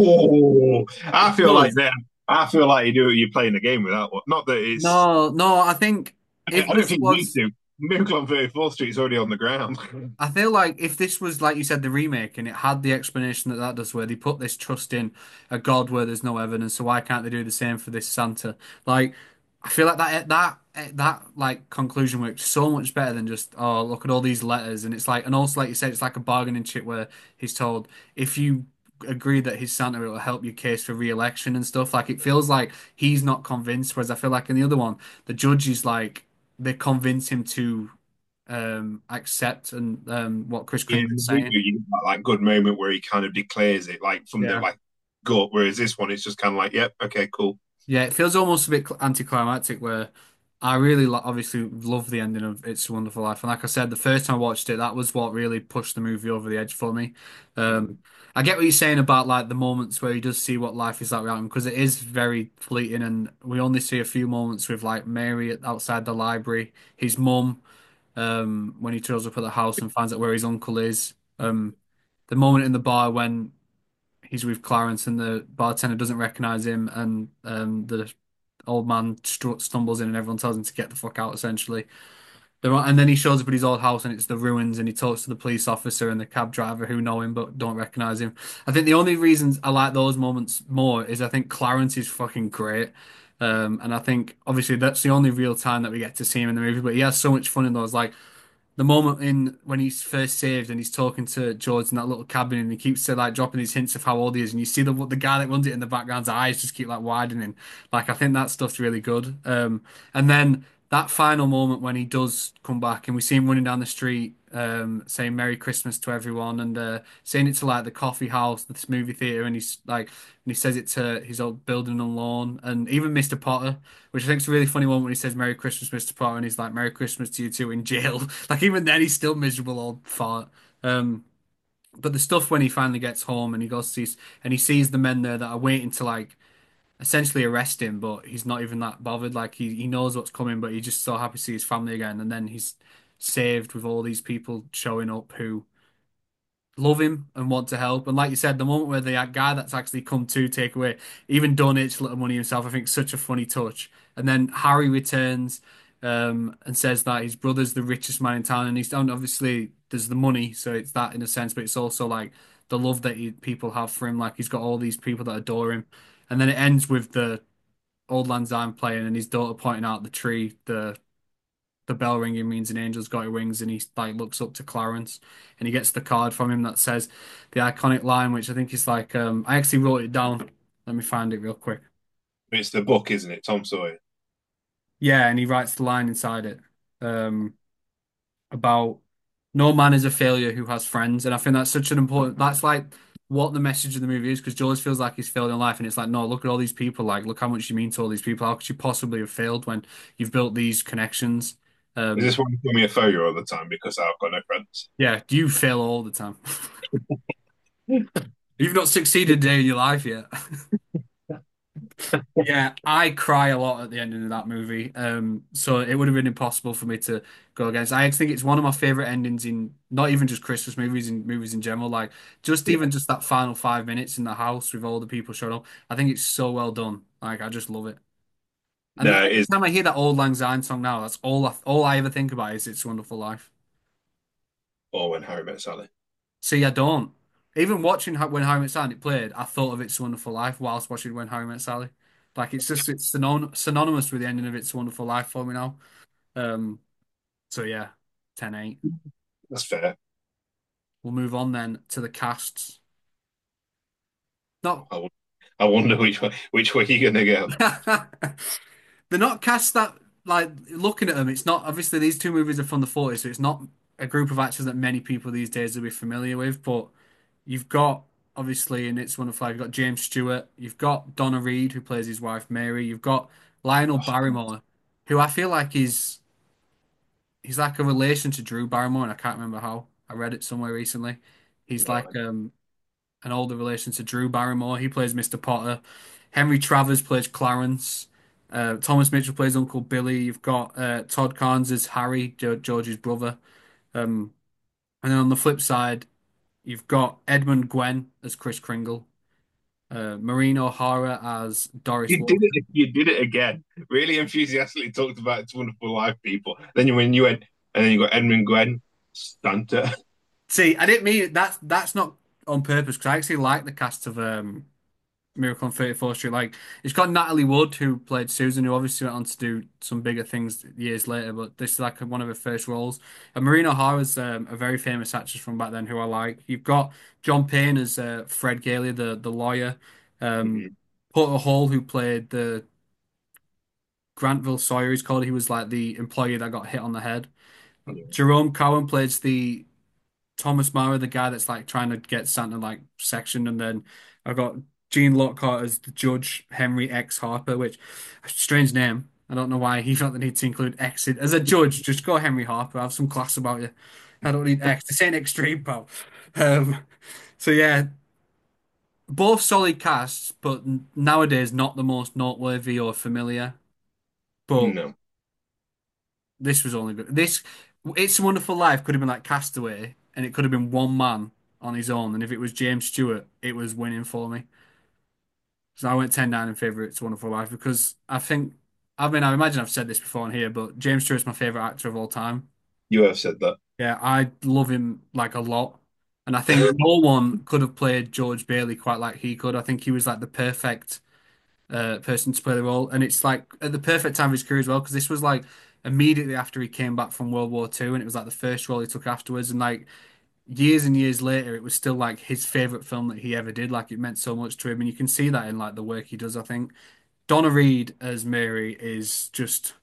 Oh, I feel like Because that. I feel like you do. You're playing a game with that one. Not that it's. no, no, I think I if don't this think you need was to. Miracle on thirty-fourth Street is already on the ground. I feel like if this was like you said the remake and it had the explanation that that does where they put this trust in a god where there's no evidence, so why can't they do the same for this Santa? Like I feel like that that that like conclusion works so much better than just oh look at all these letters and it's like and also like you said it's like a bargaining chip where he's told if you agree that he's Santa it will help your case for re-election and stuff like it feels like he's not convinced whereas I feel like in the other one the judge is like they convince him to um accept and um what Chris Yeah, Columbus is we saying. do. You get that like good moment where he kind of declares it, like from the Yeah. like gut. Whereas this one, it's just kind of like, yep, okay, cool. Yeah, it feels almost a bit cl- anticlimactic where I really lo obviously love the ending of It's a Wonderful Life. And like I said, the first time I watched it, that was what really pushed the movie over the edge for me. Um, I get what you're saying about like the moments where he does see what life is like around him because it is very fleeting and we only see a few moments with like Mary at- outside the library, his mum, um, when he shows up at the house and finds out where his uncle is. Um, the moment in the bar when he's with Clarence and the bartender doesn't recognize him and um, the old man str stumbles in and everyone tells him to get the fuck out essentially. They're on- and then he shows up at his old house and it's the ruins and he talks to the police officer and the cab driver who know him but don't recognize him. I think the only reasons I like those moments more is I think Clarence is fucking great. Um, and I think obviously that's the only real time that we get to see him in the movie, but he has so much fun in those. Like the moment in when he's first saved and he's talking to George in that little cabin and he keeps uh, like dropping these hints of how old he is and you see the the guy that runs it in the background's eyes just keep like widening. Like I think that stuff's really good. Um, and then that final moment when he does come back and we see him running down the street um, saying Merry Christmas to everyone and uh, saying it to like the coffee house, this movie theater, and he's like and he says it to his old building and lawn and even Mister Potter, which I think is a really funny one when he says Merry Christmas, Mister Potter, and he's like Merry Christmas to you too in jail. Like even then he's still miserable old fart. Um, but the stuff when he finally gets home and he goes to see and he sees the men there that are waiting to like essentially arrest him, but he's not even that bothered. Like he, he knows what's coming, but he's just so happy to see his family again. And then he's saved with all these people showing up who love him and want to help. And like you said, the moment where the guy that's actually come to take away even donates a little money himself, I think is such a funny touch. And then Harry returns um, and says that his brother's the richest man in town, and he's and obviously there's the money, so it's that in a sense, but it's also like the love that he, people have for him. Like he's got all these people that adore him, and then it ends with the Old Lang Syne playing and his daughter pointing out the tree, the the bell ringing means an angel's got wings, and he like looks up to Clarence, and he gets the card from him that says the iconic line, which I think is like um, I actually wrote it down. Let me find it real quick. It's the book, isn't it? Tom Sawyer. Yeah, and he writes the line inside it um, about no man is a failure who has friends, and I think that's such an important. That's like what the message of the movie is, because George feels like he's failed in life, and it's like no, look at all these people. Like, look how much you mean to all these people. How could you possibly have failed when you've built these connections? Is Um, this one you call me a failure all the time because I've got no friends? yeah, you fail all the time. You've not succeeded a day in your life yet. Yeah, I cry a lot at the ending of that movie. Um, so it would have been impossible for me to go against. I think it's one of my favorite endings in not even just Christmas movies and movies in general. Like just Yeah. even just that final five minutes in the house with all the people showing up. I think it's so well done. Like I just love it. And No, it every is. time I hear that old Lang Syne song now, that's all I all I ever think about is "It's a Wonderful Life." or When Harry Met Sally. See, I don't. Even watching How- When Harry Met Sally played, I thought of It's a Wonderful Life whilst watching When Harry Met Sally. Like it's just it's synon synonymous with the ending of It's a Wonderful Life for me now. Um, so yeah, ten eight. That's fair. We'll move on then to the casts. Not I, won- I wonder which way which way you're gonna go. they're not cast that like looking at them. It's not obviously these two movies are from the forties, so it's not a group of actors that many people these days will be familiar with. But you've got obviously in It's Wonderful Life, you've got James Stewart, you've got Donna Reed who plays his wife Mary, you've got Lionel Barrymore, who I feel like is he's like a relation to Drew Barrymore, and I can't remember how. I read it somewhere recently. He's No, like um an older relation to Drew Barrymore. He plays mister Potter. Henry Travers plays Clarence. Uh, Thomas Mitchell plays Uncle Billy. You've got uh, Todd Carnes as Harry, Jo- George's brother. Um, and then on the flip side, you've got Edmund Gwenn as Chris Kringle. Uh, Maureen O'Hara as Doris you did Wilson. it. You did it again. Really enthusiastically talked about It's a Wonderful Life, people. Then you when you went, and then you got Edmund Gwenn, Santa. See, I didn't mean that's that's not on purpose because I actually like the cast of um, Miracle on thirty-fourth Street. Like it's got Natalie Wood who played Susan, who obviously went on to do some bigger things years later, but this is like one of her first roles. And Maureen O'Hara's um, a very famous actress from back then who I like. You've got John Payne as uh, Fred Gailey, the the lawyer. Um, Mhm. Porter Hall, who played the Grantville Sawyer, he's called. He was like the employee that got hit on the head. Yeah. Jerome Cowan plays the Thomas Mara, the guy that's like trying to get Santa like sectioned, and then I've got Gene Lockhart as the judge, Henry X Harper, which strange name. I don't know why he felt the need to include X in. As a judge. Just go Henry Harper. Have some class about you. I don't need X. This ain't extreme, pal. Um, so yeah, both solid casts, but n- nowadays not the most noteworthy or familiar. But No. this was only good. This It's a Wonderful Life could have been like Castaway, and it could have been one man on his own. And if it was James Stewart, it was winning for me. So I went ten nine in favour of It's a Wonderful Life because I think, I mean, I imagine I've said this before on here, but James Stewart's my favourite actor of all time. You have said that. Yeah, I love him like a lot. And I think no one could have played George Bailey quite like he could. I think he was like the perfect uh, person to play the role. And it's like at the perfect time of his career as well, because this was like immediately after he came back from World War Two, and it was like the first role he took afterwards. And like years and years later, it was still like his favorite film that he ever did. Like it meant so much to him, and you can see that in like the work he does. I think Donna Reed as Mary is just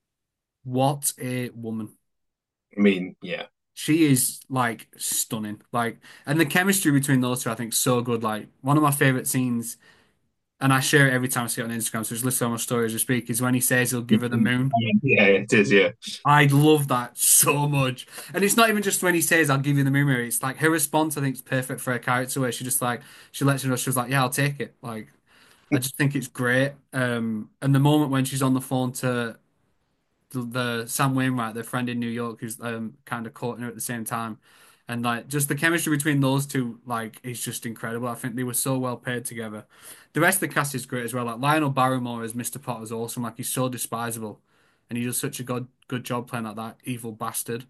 what a woman. I mean, yeah. She is like stunning. Like, and the chemistry between those two, I think, so good. Like one of my favorite scenes, and I share it every time I see it on Instagram. So just listen on my story as we speak. Is when he says he'll give her the moon. Yeah, it is, yeah. I love that so much. And it's not even just when he says, I'll give you the memory. It's like her response, I think, is perfect for her character, where she just like, she lets you know, she was like, yeah, I'll take it. Like, I just think it's great. Um, and the moment when she's on the phone to the, the Sam Wainwright, their friend in New York, who's um, kind of courting her at the same time. And like, just the chemistry between those two, like, is just incredible. I think they were so well paired together. The rest of the cast is great as well. Like, Lionel Barrymore as mister Potter is awesome. Like, he's so despisable. And he does such a good good job playing like that evil bastard.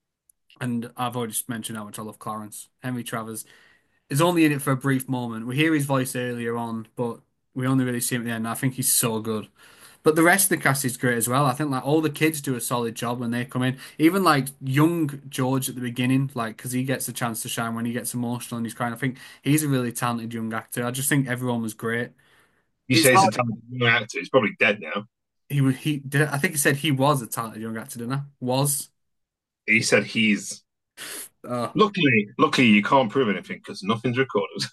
And I've already just mentioned how much I love Clarence. Henry Travers is only in it for a brief moment. We hear his voice earlier on, but we only really see him at the end. I think he's so good. But the rest of the cast is great as well. I think like all the kids do a solid job when they come in. Even like young George at the beginning, like because he gets a chance to shine when he gets emotional and he's crying. I think he's a really talented young actor. I just think everyone was great. You It's say he's a hard. talented young actor. He's probably dead now. He was he did. I think he said he was a talented young actor, didn't I? Was. He said he's. Oh. Luckily, luckily, you can't prove anything because nothing's recorded.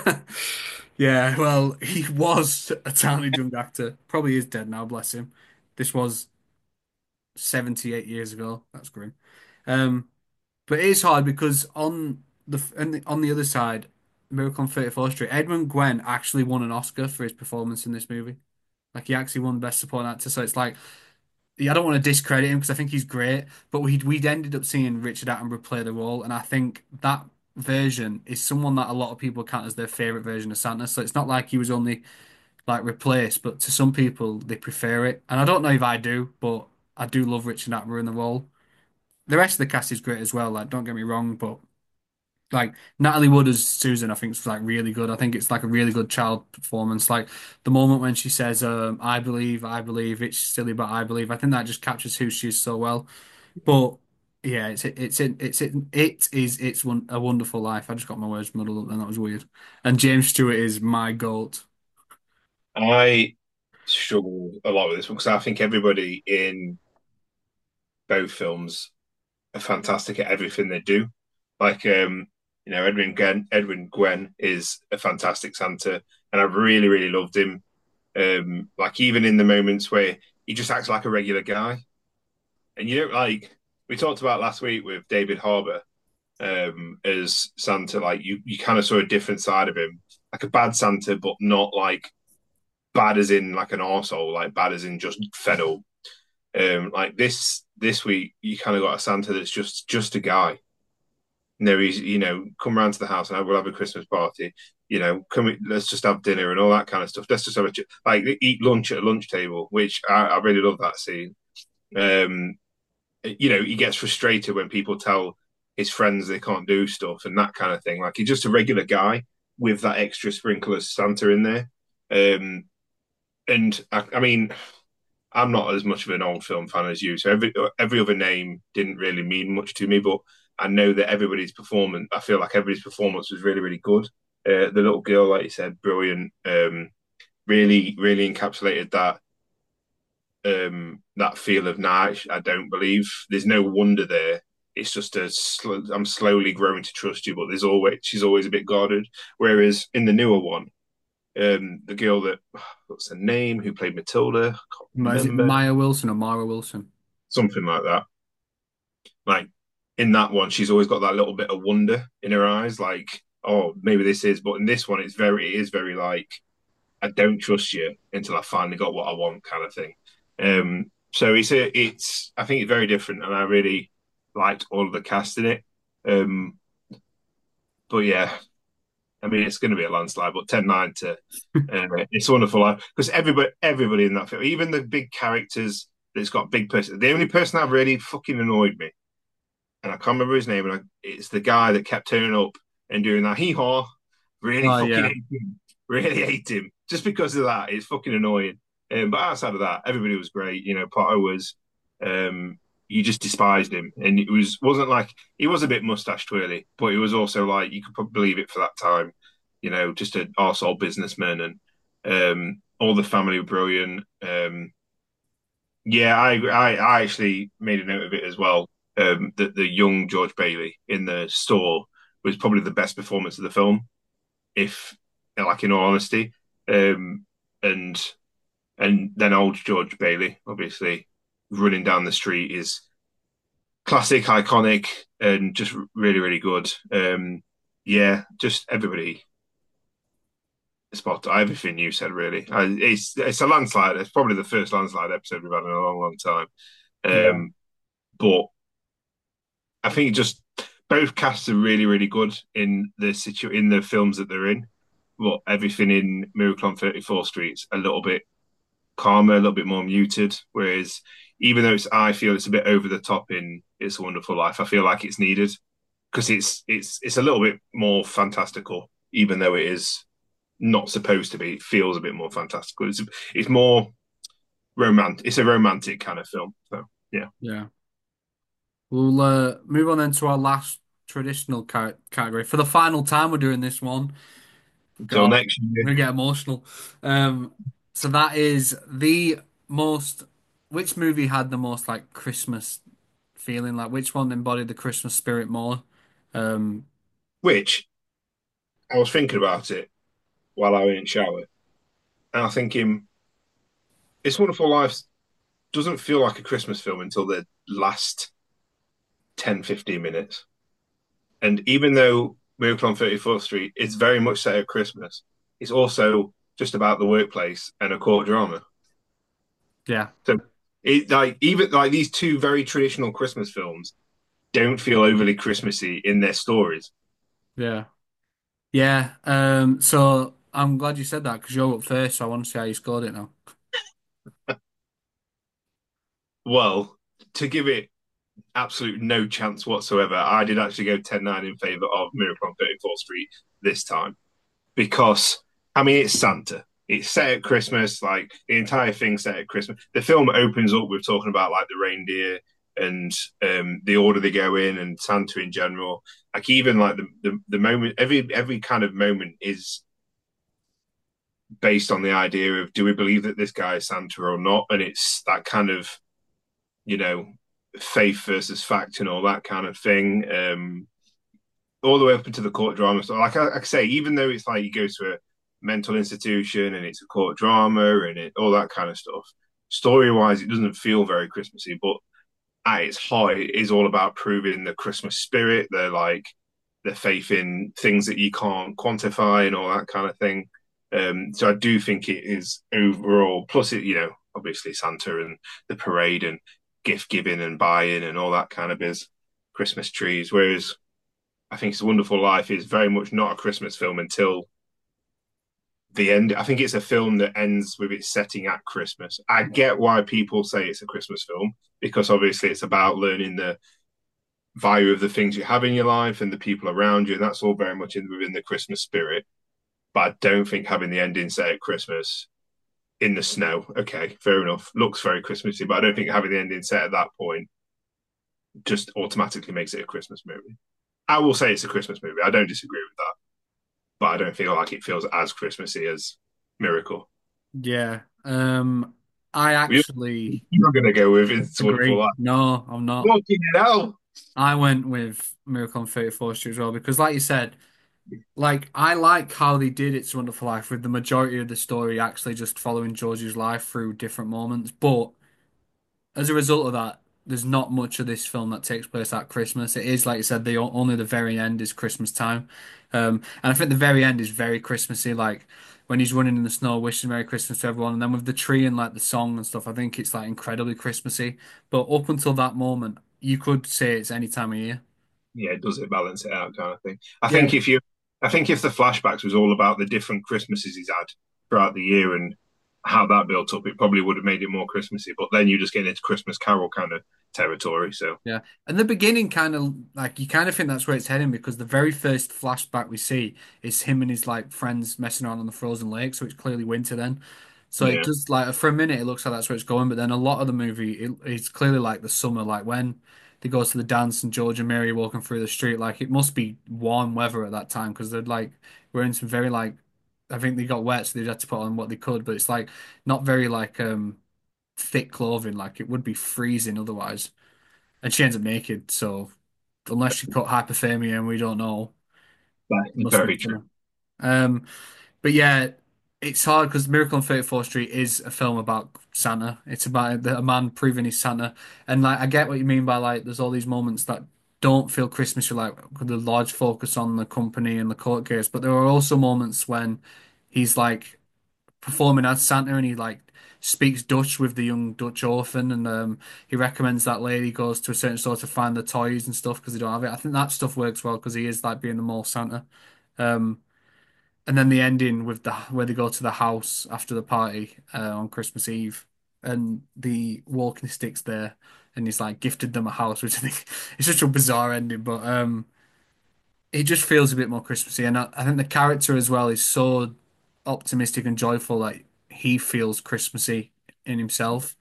Yeah, well, he was a talented young actor. Probably is dead now, bless him. This was seventy-eight years ago. That's grim. Um, but it is hard because on the on the, on the other side, Miracle on thirty-fourth Street, Edmund Gwenn actually won an Oscar for his performance in this movie. Like he actually won Best Supporting Actor. So it's like, yeah, I don't want to discredit him because I think he's great, but we we'd ended up seeing Richard Attenborough play the role, and I think that version is someone that a lot of people count as their favorite version of Santa. So it's not like he was only like replaced, but to some people they prefer it, and I don't know if I do, but I do love Richard Attenborough in the role. the rest of the cast is great as well. Like, don't get me wrong, but like Natalie Wood as Susan, I think is like really good. I think it's like a really good child performance. Like the moment when she says, um, "I believe, I believe," it's silly, but I believe. I think that just captures who she is so well. But yeah, it's it's it's it it is it's one a wonderful life. I just got my words muddled up, then that was weird. And James Stewart is my goat. I struggle a lot with this one because I think everybody in both films are fantastic at everything they do. Like, um, you know, Edwin Gwen, Edwin Gwen is a fantastic Santa, and I've really, really loved him. Um, like even in the moments where he just acts like a regular guy, and you don't like. We talked about last week with David Harbour um, as Santa. Like you, you kind of saw a different side of him, like a bad Santa, but not like bad as in like an arsehole, like bad as in just fed up. Um, like this this week, you kind of got a Santa that's just just a guy. No, he's you know come round to the house and we'll have a Christmas party. You know, come let's just have dinner and all that kind of stuff. Let's just have a like eat lunch at a lunch table, which I, I really love that scene. Um, you know, he gets frustrated when people tell his friends they can't do stuff and that kind of thing. Like he's just a regular guy with that extra sprinkle of Santa in there. Um, and I, I mean, I'm not as much of an old film fan as you, so every every other name didn't really mean much to me. But I know that everybody's performance, I feel like everybody's performance was really, really good. Uh, the little girl, like you said, brilliant. Um, really, really encapsulated that um, that feel of night. I don't believe there's no wonder there. It's just a sl- I'm slowly growing to trust you, but there's always she's always a bit guarded. Whereas in the newer one, um, the girl that what's her name who played Matilda, I can't Is it remember Maya Wilson or Mara Wilson? something like that. Like in that one, she's always got that little bit of wonder in her eyes, like oh maybe this is. But in this one, it's very it is very like I don't trust you until I finally got what I want, kind of thing. Um, so it's a, it's I think it's very different, and I really liked all of the cast in it. Um, but yeah, I mean it's going to be a landslide, but ten nine to uh, it's wonderful because everybody everybody in that film, even the big characters that's got big person. The only person that really fucking annoyed me, and I can't remember his name, and I, it's the guy that kept turning up and doing that hee haw. Really Oh fucking yeah. hate him. Really hate him just because of that. It's fucking annoying. Um, but outside of that, everybody was great. You know, Potter was. Um, you just despised him, and it was wasn't like he was a bit mustache twirly, but he was also like you could probably believe it for that time. You know, just an arsehole businessman, and um, all the family were brilliant. Um, yeah, I, I I actually made a note of it as well. Um, that the young George Bailey in the store was probably the best performance of the film, if like in all honesty. Um, and and then old George Bailey, obviously, running down the street is classic, iconic, and just really, really good. Um, yeah, just everybody spot everything you said. Really, I, it's it's a landslide. It's probably the first landslide episode we've had in a long, long time. Yeah. Um, but I think just both casts are really, really good in the situ in the films that they're in. But everything in Miracle on thirty-fourth Street's a little bit calmer, a little bit more muted. Whereas, even though it's, I feel it's a bit over the top in It's a Wonderful Life, I feel like it's needed because it's it's it's a little bit more fantastical, even though it is not supposed to be. It feels a bit more fantastical. It's it's more romantic. It's a romantic kind of film. So yeah. Yeah. We'll uh, move on then to our last traditional ca category. For the final time, we're doing this one. Until God, next I'm year. gonna get emotional. Um, so that is the most. Which movie had the most like Christmas feeling? Like which one embodied the Christmas spirit more? Um, Which I was thinking about it while I was in the shower, and I was thinking, It's a Wonderful Life doesn't feel like a Christmas film until the last ten, fifteen minutes. And even though Miracle on thirty-fourth Street is very much set at Christmas, it's also just about the workplace and a court drama. yeah, So it like even like these two very traditional Christmas films don't feel overly Christmassy in their stories. yeah, yeah. Um, so I'm glad you said that because you're up first. So I want to see how you scored it now. Well, to give it absolute no chance whatsoever. I did actually go ten nine in favour of Miracle on thirty-fourth Street this time because, I mean, it's Santa. It's set at Christmas, like the entire thing set at Christmas. The film opens up with talking about like the reindeer and um, the order they go in and Santa in general. Like even like the, the the moment, every every kind of moment is based on the idea of do we believe that this guy is Santa or not, and it's that kind of you know faith versus fact and all that kind of thing. Um, all the way up into the court drama. So, like I, like I say, even though it's like you go to a mental institution and it's a court drama and it, all that kind of stuff, story wise, it doesn't feel very Christmassy. But at its heart, it is all about proving the Christmas spirit, the like the faith in things that you can't quantify and all that kind of thing. Um, so I do think it is overall. Plus, it you know obviously Santa and the parade and gift giving and buying and all that kind of biz, Christmas trees. Whereas I think It's a Wonderful Life is very much not a Christmas film until the end. I think it's a film that ends with its setting at Christmas. I get why people say it's a Christmas film because obviously it's about learning the value of the things you have in your life and the people around you. And that's all very much in, within the Christmas spirit. But I don't think having the ending set at Christmas in the snow, okay, fair enough, looks very Christmassy, but I don't think having the ending set at that point just automatically makes it a Christmas movie. I will say it's a Christmas movie. I don't disagree with that, but I don't feel like it feels as Christmassy as Miracle. Yeah. Um, I You- actually You're going to go with It's a Wonderful agree. Life. No, I'm not. Fucking hell. I went with Miracle on thirty-fourth Street as well because, like you said, like I like how they did It's a Wonderful Life with the majority of the story actually just following George's life through different moments. But as a result of that, there's not much of this film that takes place at Christmas. It is, like you said, the only the very end is Christmas time, um, and I think the very end is very Christmassy. Like when he's running in the snow, wishing Merry Christmas to everyone, and then with the tree and like the song and stuff, I think it's like incredibly Christmassy. But up until that moment, you could say it's any time of year. Yeah, does it balance it out kind of thing? I Yeah, think if you, I think if the flashbacks was all about the different Christmases he's had throughout the year and how that built up, it probably would have made it more Christmassy. But then you just get into Christmas Carol kind of territory. So yeah. And the beginning kind of like you kind of think that's where it's heading because the very first flashback we see is him and his like friends messing around on the frozen lake, so it's clearly winter then. So it yeah, does like for a minute it looks like that's where it's going, but then a lot of the movie it, it's clearly like the summer, like when they go to the dance and George and Mary are walking through the street, like it must be warm weather at that time because they're like wearing some very like I think they got wet so they had to put on what they could, but it's like not very like um thick clothing, like it would be freezing otherwise. And she ends up naked, so unless she caught hypothermia and we don't know, that's it must be very true. summer. Um, but yeah, it's hard because Miracle on thirty-fourth Street is a film about Santa. It's about a man proving he's Santa, and like I get what you mean by like there's all these moments that don't feel Christmas. Like with the large focus on the company and the court case, but there are also moments when he's like performing as Santa and he like speaks Dutch with the young Dutch orphan and um he recommends that lady goes to a certain store to find the toys and stuff because they don't have it. I think that stuff works well because he is like being the mall Santa. Um and then the ending with the where they go to the house after the party uh, on Christmas Eve and the walking sticks there and he's like gifted them a house which I think is such a bizarre ending but um it just feels a bit more Christmassy and I, I think the character as well is so optimistic and joyful that he feels Christmassy in himself.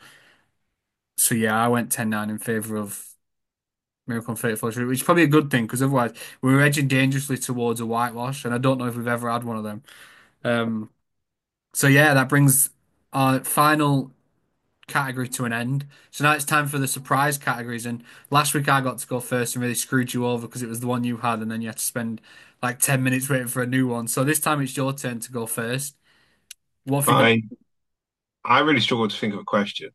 So yeah, I went ten nine in favor of Miracle on thirty-fourth Street, which is probably a good thing because otherwise we were edging dangerously towards a whitewash, and I don't know if we've ever had one of them. Um, so yeah, that brings our final category to an end. So now it's time for the surprise categories. And last week I got to go first and really screwed you over because it was the one you had, and then you had to spend like ten minutes waiting for a new one. So this time it's your turn to go first. What have you got? I I really struggled to think of a question.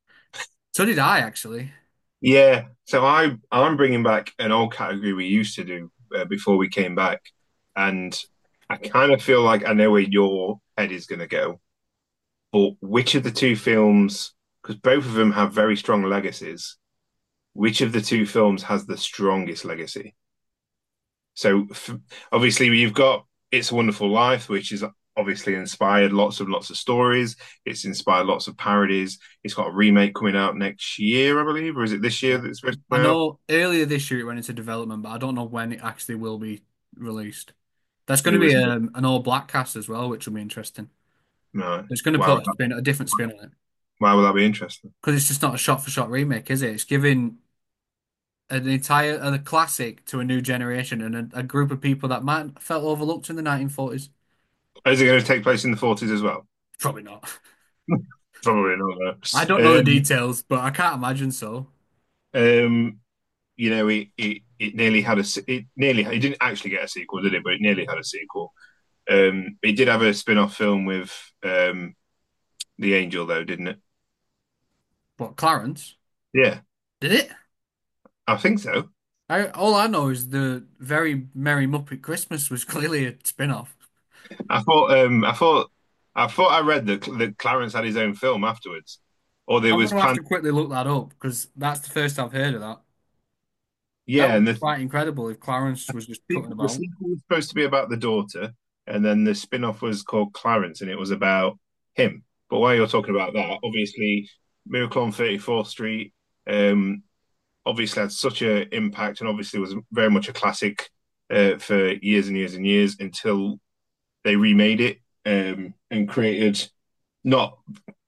So did I actually. Yeah, so I I'm bringing back an old category we used to do uh, before we came back, and I kind of feel like I know where your head is going to go. But which of the two films, because both of them have very strong legacies, which of the two films has the strongest legacy? So f obviously you've got It's a Wonderful Life, which is obviously inspired lots of lots of stories. It's inspired lots of parodies. It's got a remake coming out next year, I believe, or is it this year Yeah. that it's supposed to I come out? know earlier this year it went into development, but I don't know when it actually will be released. There's going to Who be was um, an all black cast as well, which will be interesting. no? It's going to Why would put a that, spin, a different spin on it why would that be interesting? because it's just not a shot for shot remake, is it? It's giving an entire a classic to a new generation and a, a group of people that might have felt overlooked in the nineteen forties. Is it going to take place in the forties as well? Probably not. Probably not. I don't No. know the Um, details, but I can't imagine so. um, you know, it, it it nearly had a se- it nearly it didn't actually get a sequel, did it? But it nearly had a sequel. Um, it did have a spin-off film with um the Angel though, didn't it? But Clarence Yeah, did it? I think so. I all I know is the Very Merry Muppet Christmas was clearly a spin-off. I thought um I thought I thought I read that that Clarence had his own film afterwards, or there I'm was gonna have planned. to quickly look that up because that's the first I've heard of that. That Yeah, would and be the quite incredible if Clarence was just putting sequel, the about. sequel was supposed to be about the daughter, and then the spin-off was called Clarence, and it was about him. But while you're talking about that, obviously, Miracle on thirty-fourth Street, um, obviously had such an impact, and obviously was very much a classic uh, for years and years and years until they remade it um, and created not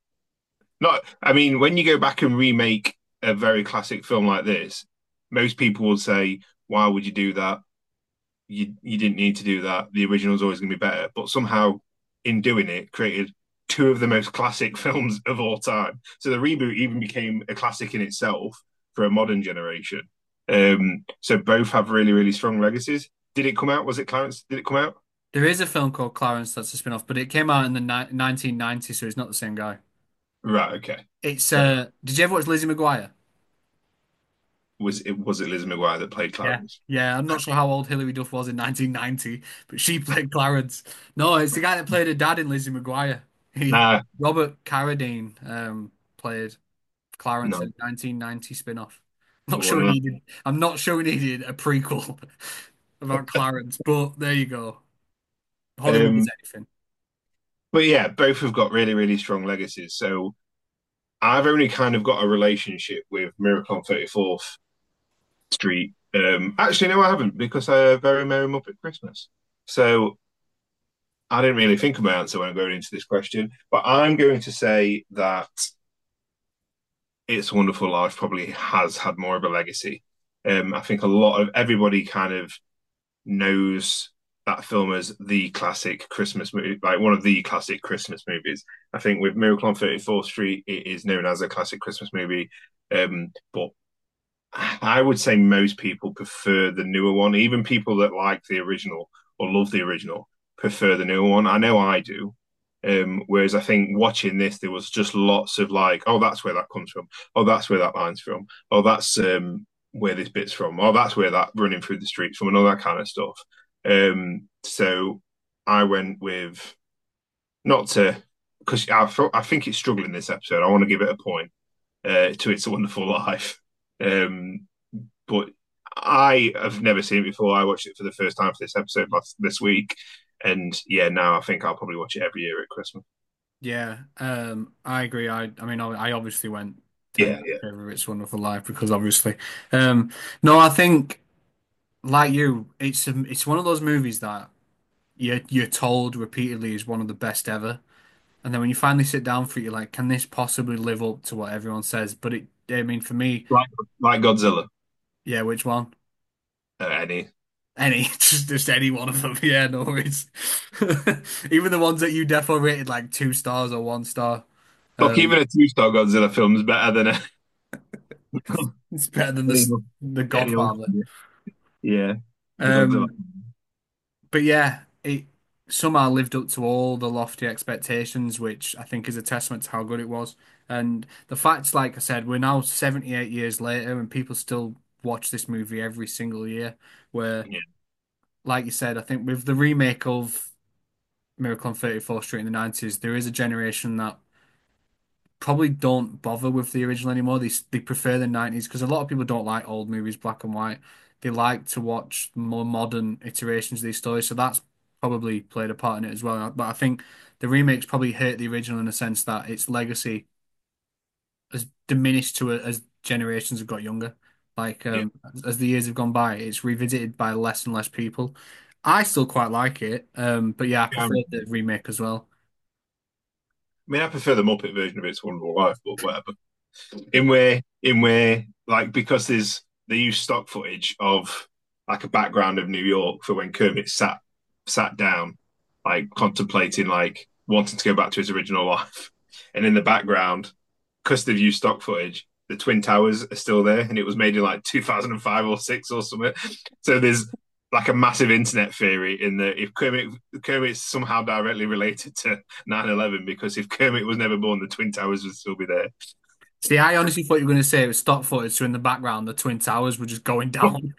not. I mean, when you go back and remake a very classic film like this, most people would say, "Why would you do that? you you didn't need to do that. The original is always going to be better." But somehow, in doing it, created two of the most classic films of all time. So the reboot even became a classic in itself for a modern generation. Um, so both have really, really strong legacies. Did it come out? Was it Clarence? Did it come out? There is a film called Clarence that's a spin-off, but it came out in the ni nineteen nineties, so it's not the same guy. Right. Okay. It's So uh, did you ever watch Lizzie McGuire? was it was it Liz McGuire that played Yeah. Clarence? Yeah, I'm not sure how old Hilary Duff was in nineteen ninety, but she played Clarence. No, it's the guy that played her dad in Lizzie McGuire. He Nah, Robert Carradine um played Clarence no. in nineteen ninety spin-off. Not sure we Well, needed I'm not sure we needed a prequel about Clarence, but there you go. Hollywood is um, anything. but yeah, both have got really, really strong legacies. So I've only kind of got a relationship with Miracle on thirty-fourth Street. Um, actually, no, I haven't because I uh, very Merry Muppet Christmas. So I didn't really think of my answer when I'm going into this question, but I'm going to say that It's a Wonderful Life probably has had more of a legacy. Um, I think a lot of everybody kind of knows that film as the classic Christmas movie, like one of the classic Christmas movies. I think with Miracle on thirty-fourth Street, it is known as a classic Christmas movie. Um, but I would say most people prefer the newer one. Even people that like the original or love the original prefer the newer one. I know I do. Um, whereas I think watching this, there was just lots of like, oh, that's where that comes from. Oh, that's where that line's from. Oh, that's um, where this bit's from. Oh, that's where that running through the streets from, and all that kind of stuff. Um, so I went with not to because I thought I think it's struggling this episode. I want to give it a point uh, to It's a Wonderful Life. Um, but I have never seen it before. I watched it for the first time for this episode last this week, and yeah, now I think I'll probably watch it every year at Christmas. Yeah, um, I agree. I, I mean, I, I obviously went ten Yeah, times yeah. over It's Wonderful Life because obviously, um, no, I think like you, it's um, it's one of those movies that you you're told repeatedly is one of the best ever, and then when you finally sit down for it, you're like, can this possibly live up to what everyone says? But it, I mean, for me, Like like Godzilla. yeah, which one? Uh, any Any, just just any one of them. Yeah, no worries. Even the ones that you defo rated like two stars or one star. look, Um, even a two star Godzilla film is better than a it's better than any the the any old. Godfather. Yeah, the Godzilla. Um, but yeah, it somehow lived up to all the lofty expectations, which I think is a testament to how good it was. And the fact, like I said, we're now seventy-eight years later and people still watch this movie every single year. Where, Yeah, like you said, I think with the remake of Miracle on thirty-fourth Street in the nineties, there is a generation that probably don't bother with the original anymore. They they prefer the nineties because a lot of people don't like old movies, black and white. They like to watch more modern iterations of these stories. So that's probably played a part in it as well. But I think the remakes probably hurt the original in the sense that its legacy has diminished to a, as generations have got younger. Like Yeah. um, as, as the years have gone by, it's revisited by less and less people. I still quite like it, um, but yeah, I prefer Um, the remake as well. I mean, I prefer the Muppet version of It's a Wonderful Life, but whatever. In where, in where, like, because there's they use stock footage of like a background of New York for when Kermit sat sat down, like contemplating, like wanting to go back to his original life, and in the background, because they've used stock footage, the Twin Towers are still there, and it was made in like two thousand five or six or something. So there's like a massive internet theory in that if Kermit Kermit's somehow directly related to nine eleven, because if Kermit was never born, the Twin Towers would still be there. See, I honestly thought you were going to say it was stock footage, so in the background the Twin Towers were just going down.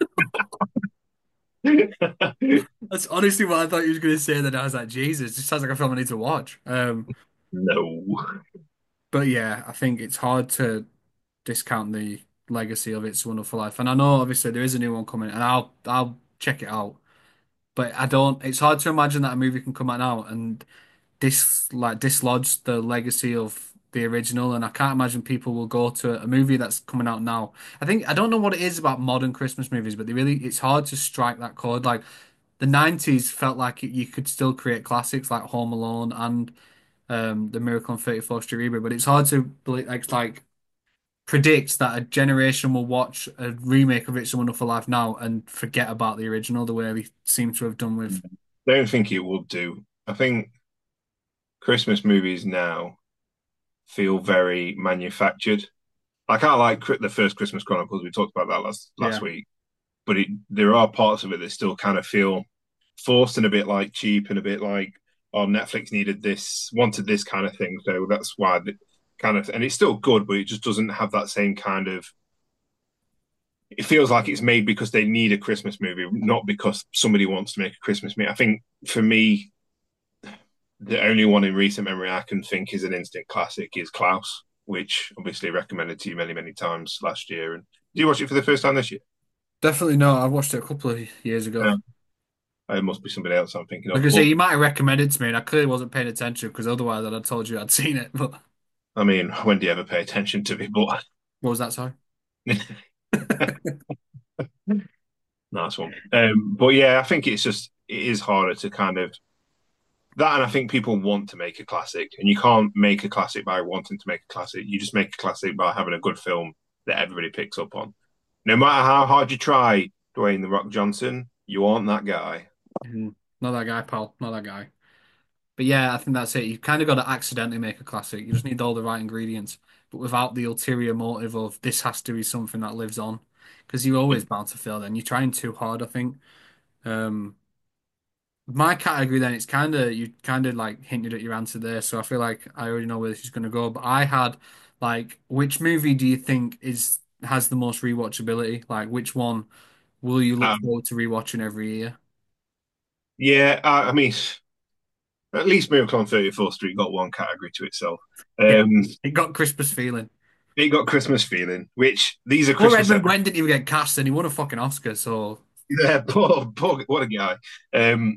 That's honestly what I thought you was going to say. That I was like, Jesus, this sounds like a film I need to watch. Um, No. but yeah, I think it's hard to discount the legacy of It's a Wonderful Life. And I know obviously there is a new one coming, and I'll I'll check it out. But I don't. It's hard to imagine that a movie can come out now and dis like dislodge the legacy of the original. And I can't imagine people will go to a movie that's coming out now. I think I don't know what it is about modern Christmas movies, but they really it's hard to strike that chord. Like the nineties felt like you could still create classics like Home Alone and um, The Miracle on thirty-fourth Street Reboot, but it's hard to believe, like, like predict that a generation will watch a remake of It's a Wonderful Life now and forget about the original the way we seem to have done with. Don't think it will do. I think Christmas movies now feel very manufactured. Like I like the first Christmas Chronicles. We talked about that last last Yeah. week, but it, there are parts of it that still kind of feel forced and a bit like cheap and a bit like, oh, Netflix needed this, wanted this kind of thing, so that's why the kind of, and it's still good, but it just doesn't have that same kind of. It feels like it's made because they need a Christmas movie, not because somebody wants to make a Christmas movie. I think for me, the only one in recent memory I can think is an instant classic is Klaus, which obviously recommended to you many, many times last year. And did you watch it for the first time this year? Definitely no. I watched it a couple of years ago. Uh, it must be somebody else I'm thinking Like of. I say, But you might have recommended it to me, and I clearly wasn't paying attention because otherwise I'd have told you I'd seen it. But I mean, when do you ever pay attention to it? But what was that, sorry? nice one. Um, but yeah, I think it's just it is harder to kind of that, and I think people want to make a classic, and you can't make a classic by wanting to make a classic. You just make a classic by having a good film that everybody picks up on. No matter how hard you try, Dwayne the Rock Johnson, you aren't that guy. Mhm. Not that guy, pal. Not that guy. But yeah, I think that's it. You kind of got to accidentally make a classic. You just need all the right ingredients, but without the ulterior motive of this has to be something that lives on. Because you're always bound to fail then. You're trying too hard, I think. Um, my category then, it's kind of, you kind of like hinted at your answer there. So I feel like I already know where this is going to go. But I had like, which movie do you think is has the most rewatchability? Like, which one will you look Um, forward to rewatching every year? yeah, I, I mean, at least Miracle on thirty-fourth Street got one category to itself. Yeah, Um, it got Christmas feeling. it got Christmas feeling, which these are Poor Christmas Edmund episodes. Gwenn didn't even get cast, and he won a fucking Oscar. So Yeah, poor, poor, what a guy. Um,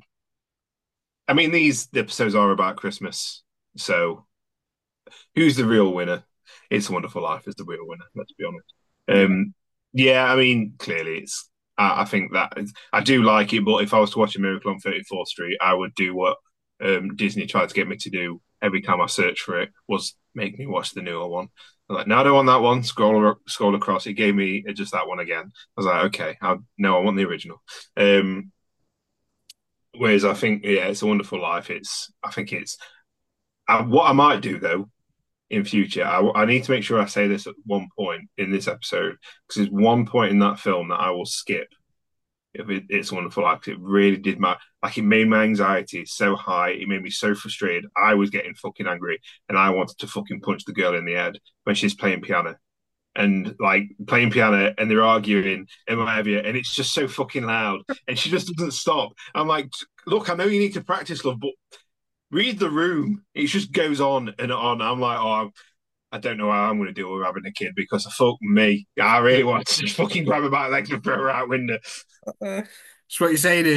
I mean, these episodes are about Christmas, so who's the real winner? It's a Wonderful Life is the real winner. Let's be honest. yeah, Um, yeah, I mean, clearly it's. I, I think that I do like it, but if I was to watch a Miracle on thirty-fourth Street, I would do what um, Disney tried to get me to do every time I searched for it was make me watch the newer one. I'm like, no, I don't want that one. Scroll scroll across. It gave me just that one again. I was like, okay, I, no, I want the original. Um, whereas I think, yeah, it's a Wonderful Life. It's, I think it's. I, what I might do though in future. I, I need to make sure I say this at one point in this episode because there's one point in that film that I will skip. If it, it's a Wonderful Life, 'cause it really did my like it made my anxiety so high. It made me so frustrated. I was getting fucking angry, and I wanted to fucking punch the girl in the head when she's playing piano and like playing piano, and they're arguing and whatever, and it's just so fucking loud, and she just doesn't stop. I'm like, look, I know you need to practice, love, but read the room. It just goes on and on. I'm like, oh, I don't know how I'm going to deal with having a kid because fuck me, I really want to just fucking grab her by the legs and throw her out window. Uh, so what you're saying is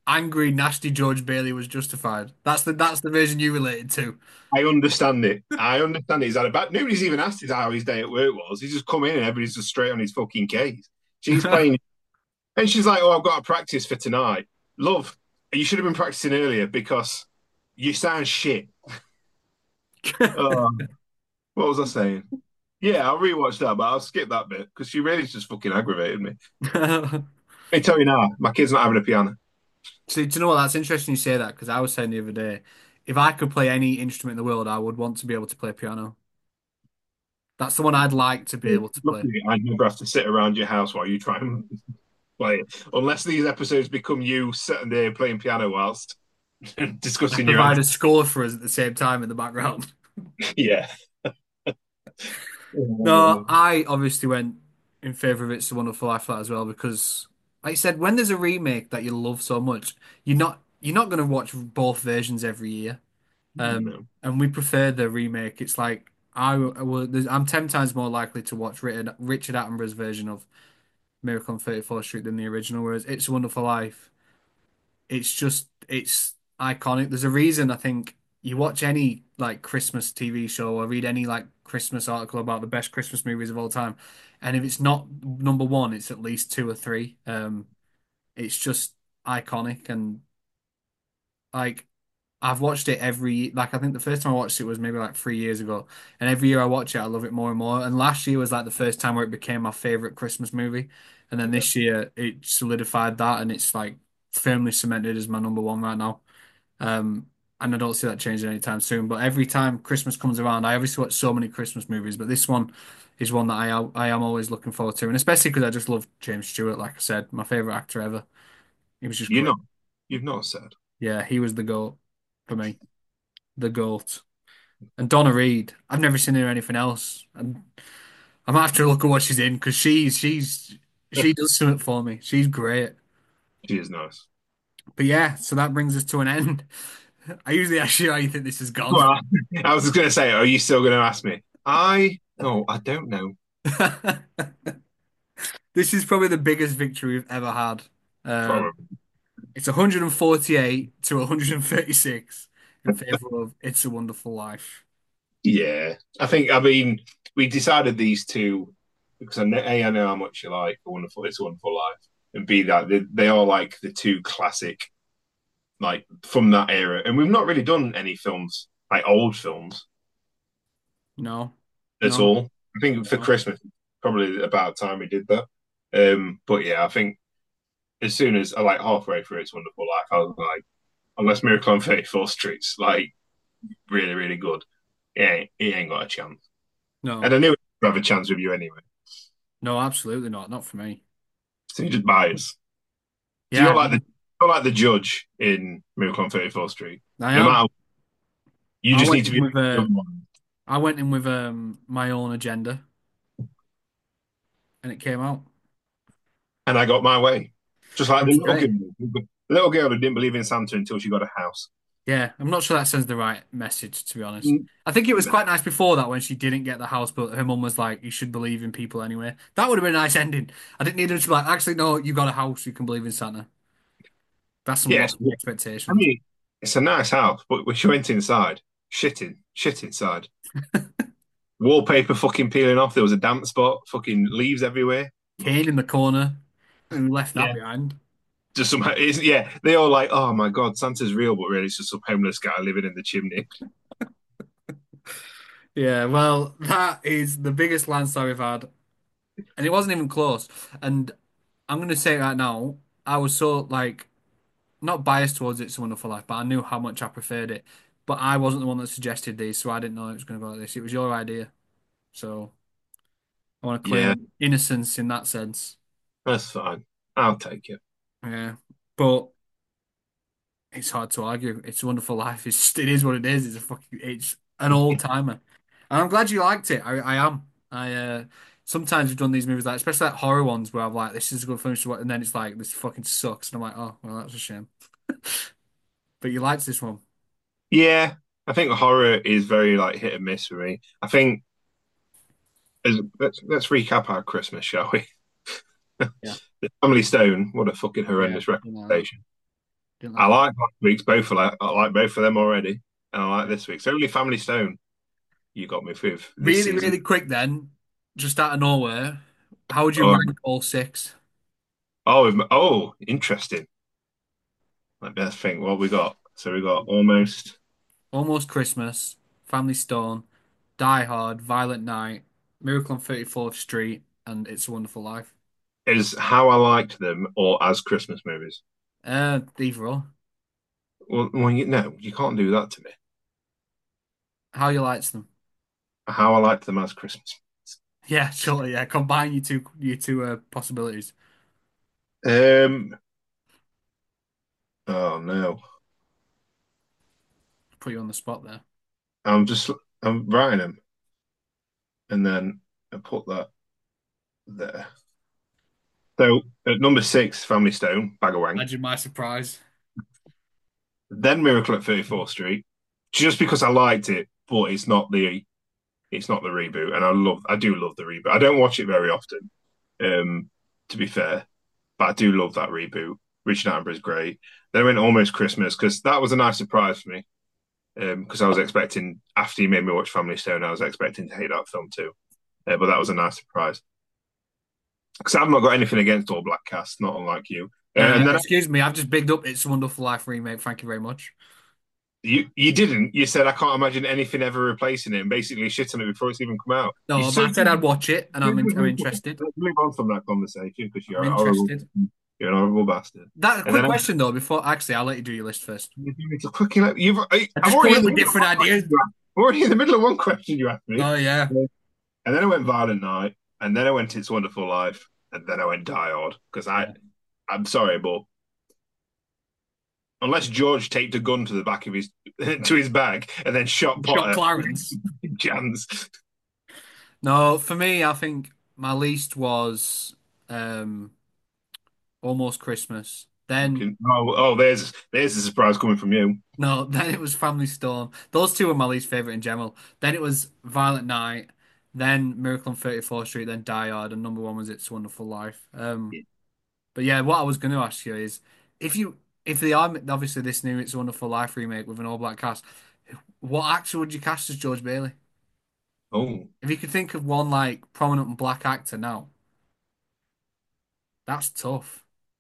angry, nasty George Bailey was justified. That's the that's the version you related to. I understand it. I understand it. He's had a bad. Nobody's even asked his how his day at work was. He's just come in and everybody's just straight on his fucking case. She's playing, and she's like, "Oh, I've got to practice for tonight." Love, you should have been practicing earlier because you sound shit. Oh, what was I saying? Yeah, I'll rewatch that, but I'll skip that bit because she really just fucking aggravated me. Let me tell you now, my kid's not having a piano. See, do you know what? That's interesting you say that because I was saying the other day, if I could play any instrument in the world, I would want to be able to play piano. That's the one I'd like to be able to play. Luckily, I never have to sit around your house while you try and play it, unless these episodes become you sitting there playing piano whilst I discussing your provide answer. a score for us at the same time in the background. Yeah. No, Oh, I obviously went in favor of It's a Wonderful Life for that as well because, like I said, when there's a remake that you love so much, you're not you're not going to watch both versions every year. Um, no. and we prefer the remake. It's like I, I will, there's- I'm ten times more likely to watch Richard, Richard Attenborough's version of Miracle on thirty-fourth Street than the original. Whereas It's a Wonderful Life, it's just it's iconic. There's a reason I think you watch any like Christmas T V show or read any like Christmas article about the best Christmas movies of all time, and if it's not number one, it's at least two or three. Um, it's just iconic and like I've watched it every like I think the first time I watched it was maybe like three years ago, and every year I watch it, I love it more and more. And last year was like the first time where it became my favorite Christmas movie, and then Yeah. this year it solidified that, and it's like firmly cemented as my number one right now. Um, and I don't see that changing anytime soon. But every time Christmas comes around, I obviously watch so many Christmas movies, but this one is one that I I am always looking forward to, and especially because I just love James Stewart, like I said, my favorite actor ever. He was just You're great. not. You've not said. Yeah, he was the GOAT for me, the GOAT. And Donna Reed, I've never seen her in anything else, and I might have to look at what she's in because she's she's she does something for me. She's great. She is nice. But yeah, so that brings us to an end. I usually ask you how you think this has gone. Well, I was just going to say, are you still going to ask me? I, oh, I don't know. This is probably the biggest victory we've ever had. Um, Probably. it's one hundred forty-eight to one hundred thirty-six in favor of It's a Wonderful Life. Yeah. I think, I mean, we decided these two because I know, A, I know how much you like A Wonderful, It's a Wonderful Life, and B, that they, they are like the two classic, like from that era. And we've not really done any films, like old films No, at no, all. I think for no. Christmas, probably about time we did that. Um, but yeah, I think as soon as I like halfway through It's a Wonderful Life, I was like, unless Miracle on thirty-fourth Street's like really, really good, yeah, he ain't got a chance. And No, I knew he'd have a chance with you anyway. no, absolutely not. Not for me. So you just bias. So you're Yeah, like the you're like the judge in Miracle on thirty-fourth Street. I No am. matter, you I just went need to in be with the a, other one. I went in with um my own agenda, and it came out. And I got my way. Just like I'm the little straight. girl, the little girl who didn't believe in Santa until she got a house. Yeah, I'm not sure that sends the right message, to be honest. Mm, I think it was no. quite nice before that when she didn't get the house, but her mum was like, "You should believe in people anyway." That would have been a nice ending. I didn't need her to be like, "Actually, no, you got a house, you can believe in Santa." That's some Yes, lofty yeah. I expectations. mean, it's a nice house, but when she went inside, shitting, shit inside. Wallpaper fucking peeling off. There was a damp spot. Fucking leaves everywhere. Kane in the corner, and left that Yeah. behind. Just some, it's, yeah, they all like, oh my God, Santa's real, but really it's just some homeless guy living in the chimney. Yeah, well, that is the biggest landslide we've had, and it wasn't even close. And I'm gonna say it right now, I was so like not biased towards It's a Wonderful Life, but I knew how much I preferred it. But I wasn't the one that suggested these, so I didn't know it was going to go like this. It was your idea, so I want to Yeah, claim innocence in that sense. that's fine. I'll take it. Yeah, but it's hard to argue. It's a Wonderful Life. It's just, it is what it is. It's a fucking it's an old timer, and I'm glad you liked it. I I am. I uh sometimes we've done these movies like especially like horror ones where I'm like this is a good film to watch, and then it's like this fucking sucks, and I'm like oh well that's a shame. But you liked this one. Yeah, I think horror is very like hit and miss for me. I think as, let's let's recap our Christmas, shall we? Yeah. The Family Stone, what a fucking Yeah, horrendous you know. representation. Didn't I like that. like last week's both. I like, I like both of them already, and I like this week's. Only Family Stone you got me with this Really, season. really quick then, just out of nowhere, how would you Oh, rank all six? oh, we've- oh, interesting. Let me think what we got. So we got almost Almost Christmas, Family Stone, Die Hard, Violent Night, Miracle on thirty-fourth Street, and It's a Wonderful Life. is how I liked them or as Christmas movies. Uh, either or. Well, well you, no, you can't do that to me. How you likes them? How I liked them as Christmas. Yeah, sure. Yeah, combine your two your two uh, possibilities. Um. Oh no, Put you on the spot there. I'm just I'm writing them, and then I put that there. So at number six, Family Stone, Bag of Wank. Imagine my surprise. Then Miracle at thirty-fourth Street, just because I liked it, but it's not the it's not the reboot, and I love I do love the reboot. I don't watch it very often, um, to be fair, but I do love that reboot. Richard Attenborough is great. Then I went Almost Christmas because that was a nice surprise for me. Um, because I was expecting after you made me watch Family Stone, I was expecting to hate that film too. Uh, but that was a nice surprise because I've not got anything against All Black cast, not unlike you. Uh, Uh, and then excuse me, I've just bigged up It's a Wonderful Life remake. Thank you very much. you you didn't. You said I can't imagine anything ever replacing it, and basically shit on it before it's even come out. You No, but I so said I'd watch it, and I'm in, I'm interested. let's move on from that conversation because I'm you're a horrible, interested. you're an horrible bastard. That a And quick then I, question though. Before actually, I'll let you do your list first. it's a quick. You've I, I I'm just come already in up the with middle of different one ideas. question. You asked, I'm already in the middle of one question you asked me. Oh yeah. And then I went Violent Night, and then I went It's a Wonderful Life, and then I went Die Hard because I, Yeah. I'm sorry, but unless George taped a gun to the back of his to his bag and then shot Shot Potter, Clarence. chance. No, for me, I think my least was um Almost Christmas. Then Fucking, oh, oh, there's there's a surprise coming from you. no, then it was Family Stone. Those two were my least favorite in general. Then it was Violent Night. Then Miracle on thirty-fourth Street. Then Die Hard. And number one was It's a Wonderful Life. Um, but yeah, what I was going to ask you is if you if they are obviously this new It's a Wonderful Life remake with an all black cast, what actor would you cast as George Bailey? Oh, If you could think of one like prominent black actor now, that's tough.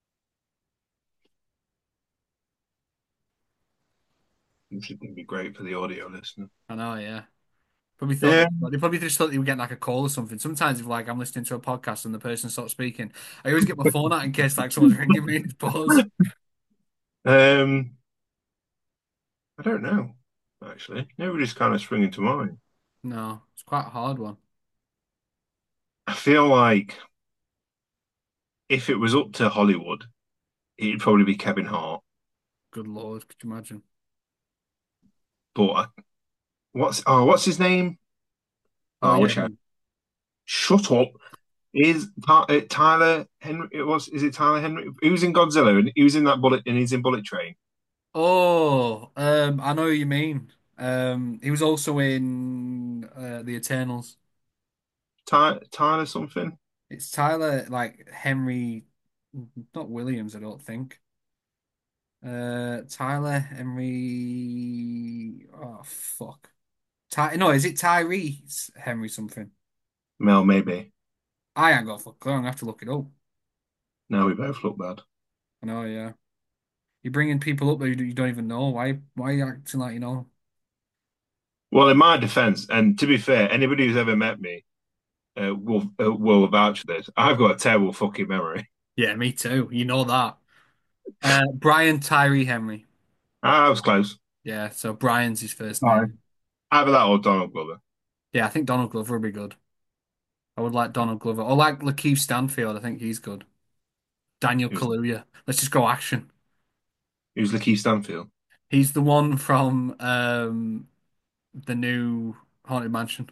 this is going to be great for the audio listener. I know, yeah. Probably thought Yeah. they probably just thought you were getting like a call or something. Sometimes if like I'm listening to a podcast and the person stops speaking, I always get my phone out in case like someone's ringing me and it's paused. Um, I don't know actually. Nobody's kind of springing to mind. No, it's quite a hard one. I feel like if it was up to Hollywood, it'd probably be Kevin Hart. Good Lord, could you imagine? But I, what's oh, what's his name? Oh, I Tyler wish I Henry. shut up. Is Ty- uh, Tyler Henry? It was. Is it Tyler Henry? He was in Godzilla, and he was in that bullet, and he's in Bullet Train. Oh, um, I know who you mean. Um, he was also in uh, The Eternals. Ty- Tyler something. It's Tyler like Henry, not Williams, I don't think. Uh, Tyler Henry. Oh fuck. Ty, no, is it Tyrese Henry something? Mel, maybe. I ain't got a fuck clue. I'm gonna have to look it up. Now we both look bad. I know, yeah. You're bringing people up that you you don't even know. Why? Why are you acting like you know? Well, in my defense, and to be fair, anybody who's ever met me uh, will uh, will vouch for this. I've got a terrible fucking memory. Yeah, me too. You know that. Uh, Brian Tyree Henry. I was close. Yeah, so Brian's his first Sorry. name. Either that or Donald Glover. Yeah, I think Donald Glover would be good. I would like Donald Glover. Or like Lakeith Stanfield. I think he's good. Daniel Who's Kaluuya. Let's just go action. who's Lakeith Stanfield? He's the one from um the new Haunted Mansion.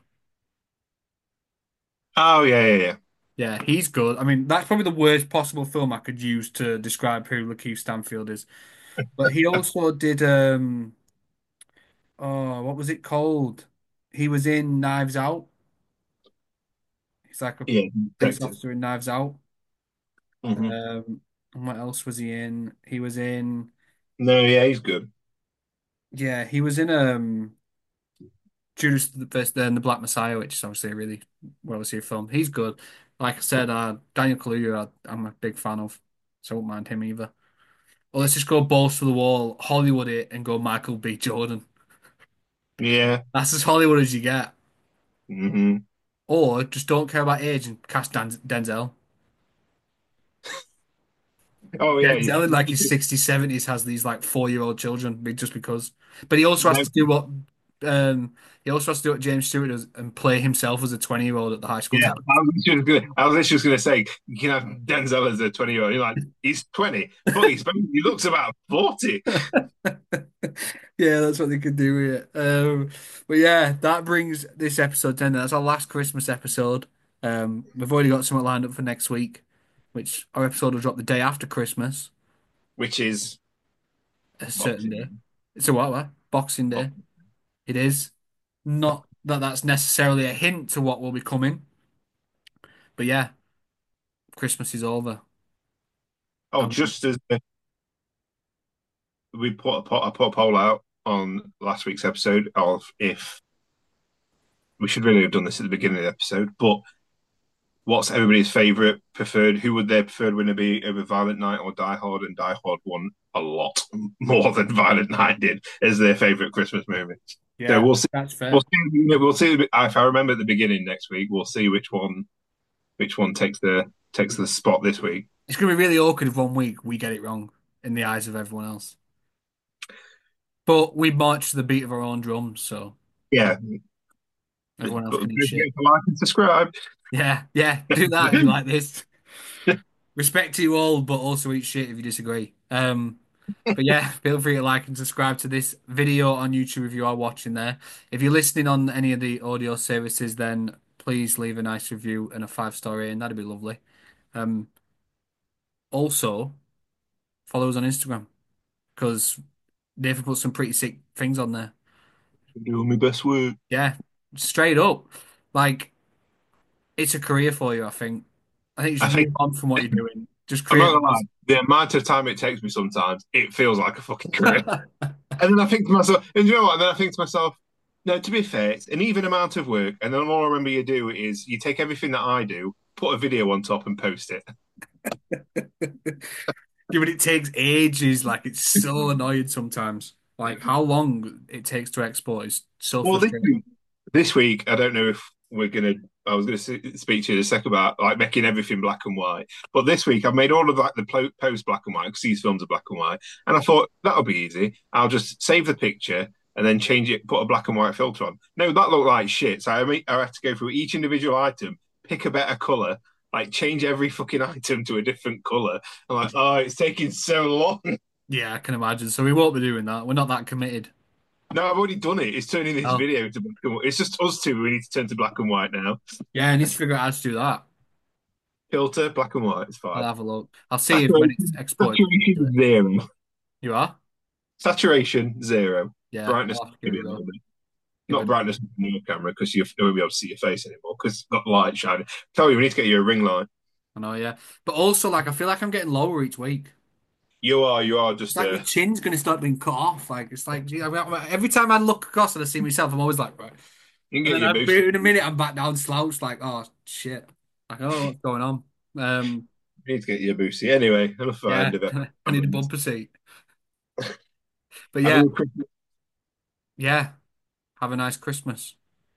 Oh yeah, yeah, yeah. Yeah, he's good. I mean, that's probably the worst possible film I could use to describe who Lakeith Stanfield is. But he also did um oh, what was it called? He was in Knives Out. He's like a Yeah, police detective. officer in Knives Out. Hmm. Um, and what else was he in? He was in No, yeah, he's good. Yeah, he was in um Judas the First and the Black Messiah, which is obviously a really well received film. He's good. Like I said, uh, Daniel Kaluuya, I- I'm a big fan of, so I won't mind him either. Well, let's just go balls to the wall, Hollywood it, and go Michael B. Jordan. Yeah. That's as Hollywood as you get. hmm Or just don't care about age and cast Dan Denzel. Oh yeah. You, Denzel in like his sixties, seventies has these like four year old children be- just because. But he also has no, to do what um he also has to do what James Stewart does and play himself as a twenty year old at the high school yeah. table. I was just gonna. I was just gonna say you can have Denzel as a twenty year old. You're like he's twenty, but he's he looks about forty. Yeah, that's what they could do with it. Um, but yeah, that brings this episode to end. That's our last Christmas episode. Um, we've already got something lined up for next week, which our episode will drop the day after Christmas, Which is a certain boxing. day. It's a what, what? Boxing Day. Boxing. It is. Not that that's necessarily a hint to what will be coming, but yeah, Christmas is over. Oh, Um, just as uh, we put a, put, I put a poll out on last week's episode of if we should really have done this at the beginning of the episode, but what's everybody's favorite preferred? Who would their preferred winner be over Violent Night or Die Hard? And Die Hard won a lot more than Violent Night did as their favorite Christmas movie. So yeah, we'll see. that's We'll fair. see. We'll see. If I remember at the beginning next week, we'll see which one which one takes the takes the spot this week. It's gonna be really awkward if one week we get it wrong in the eyes of everyone else. But we march to the beat of our own drums, so Yeah, but everyone else don't can eat shit. forget to like and subscribe. Yeah, yeah, do that if you like this. Respect to you all, but also eat shit if you disagree. Um, but yeah, feel free to like and subscribe to this video on YouTube if you are watching there. If you're listening on any of the audio services, then please leave a nice review and a five star rating. That'd be lovely. Um, also follow us on Instagram because they've put some pretty sick things on there. Doing my best work. Yeah, straight up. Like it's a career for you, I think. I think you I should think move on from what you're doing. Just I'm not create gonna lie. those. The amount of time it takes me sometimes, it feels like a fucking career. And then I think to myself, and you know what? And then I think to myself, no, to be fair, it's an even amount of work. And then all I remember you do is you take everything that I do, put a video on top, and post it. Yeah, but it takes ages. Like it's so annoying sometimes. Like how long it takes to export is so Well, this frustrating. week, this week, I don't know if we're gonna. I was gonna speak to you in a second about like making everything black and white. But this week, I've made all of like the post black and white because these films are black and white. And I thought that'll be easy. I'll just save the picture and then change it, put a black and white filter on. No, that looked like shit. So I mean, I have to go through each individual item, pick a better color, like change every fucking item to a different color. I'm like, oh, it's taking so long. Yeah, I can imagine. So we won't be doing that. We're not that committed. No, I've already done it. It's turning this Oh, video to black and white. It's just us two. We need to turn to black and white now. yeah, I need to figure out how to do that. Filter, black and white, it's I'll fine. have a look. I'll see if when it's Saturation, exported, we can do saturation it. zero. You are? Saturation zero. Yeah, Brightness I'll have to give maybe it a a go. little bit. Give Not it a brightness on your camera because you won't be able to see your face anymore because it's got light shining. Tell you, we need to get you a ring light. I know, yeah. But also, like, I feel like I'm getting lower each week. You are, you are It's just like my a. chin's gonna start being cut off. Like, it's like, gee, I mean, every time I look across and I see myself, I'm always like, right. You can And get then you a I, boost. in a minute, I'm back down slouched, like, oh shit. Like, oh, what's going on? Um, You need to get you a boosty. Anyway, enough of our yeah, end of it. I need a bumper seat. But Have a yeah, good Christmas. yeah. Have a nice Christmas.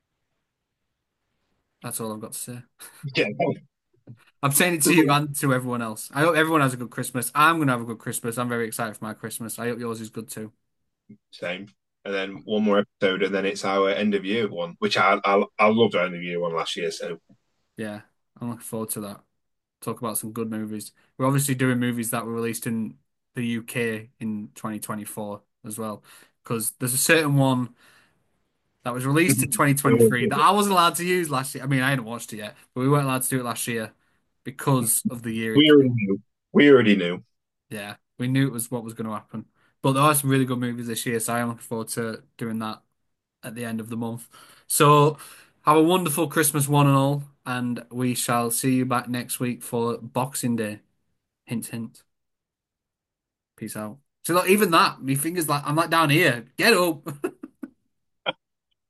That's all I've got to say. Yeah, I'm saying it to you and to everyone else. I hope everyone has a good Christmas. I'm gonna have a good Christmas. I'm very excited for my Christmas. I hope yours is good too. same. And then one more episode, and then it's our end of year one, which I I, I loved our end of year one last year. So Yeah, I'm looking forward to that. Talk about some good movies. We're obviously doing movies that were released in the U K in twenty twenty-four as well, because there's a certain one that was released in twenty twenty-three that I wasn't allowed to use last year. I mean, I hadn't watched it yet, but we weren't allowed to do it last year because of the year it we already came. knew. We already knew. Yeah, we knew it was what was going to happen. But there are some really good movies this year, so I am looking forward to doing that at the end of the month. So have a wonderful Christmas, one and all, and we shall see you back next week for Boxing Day. Hint, hint. Peace out. So like, even that, my fingers like I'm like down here. Get up.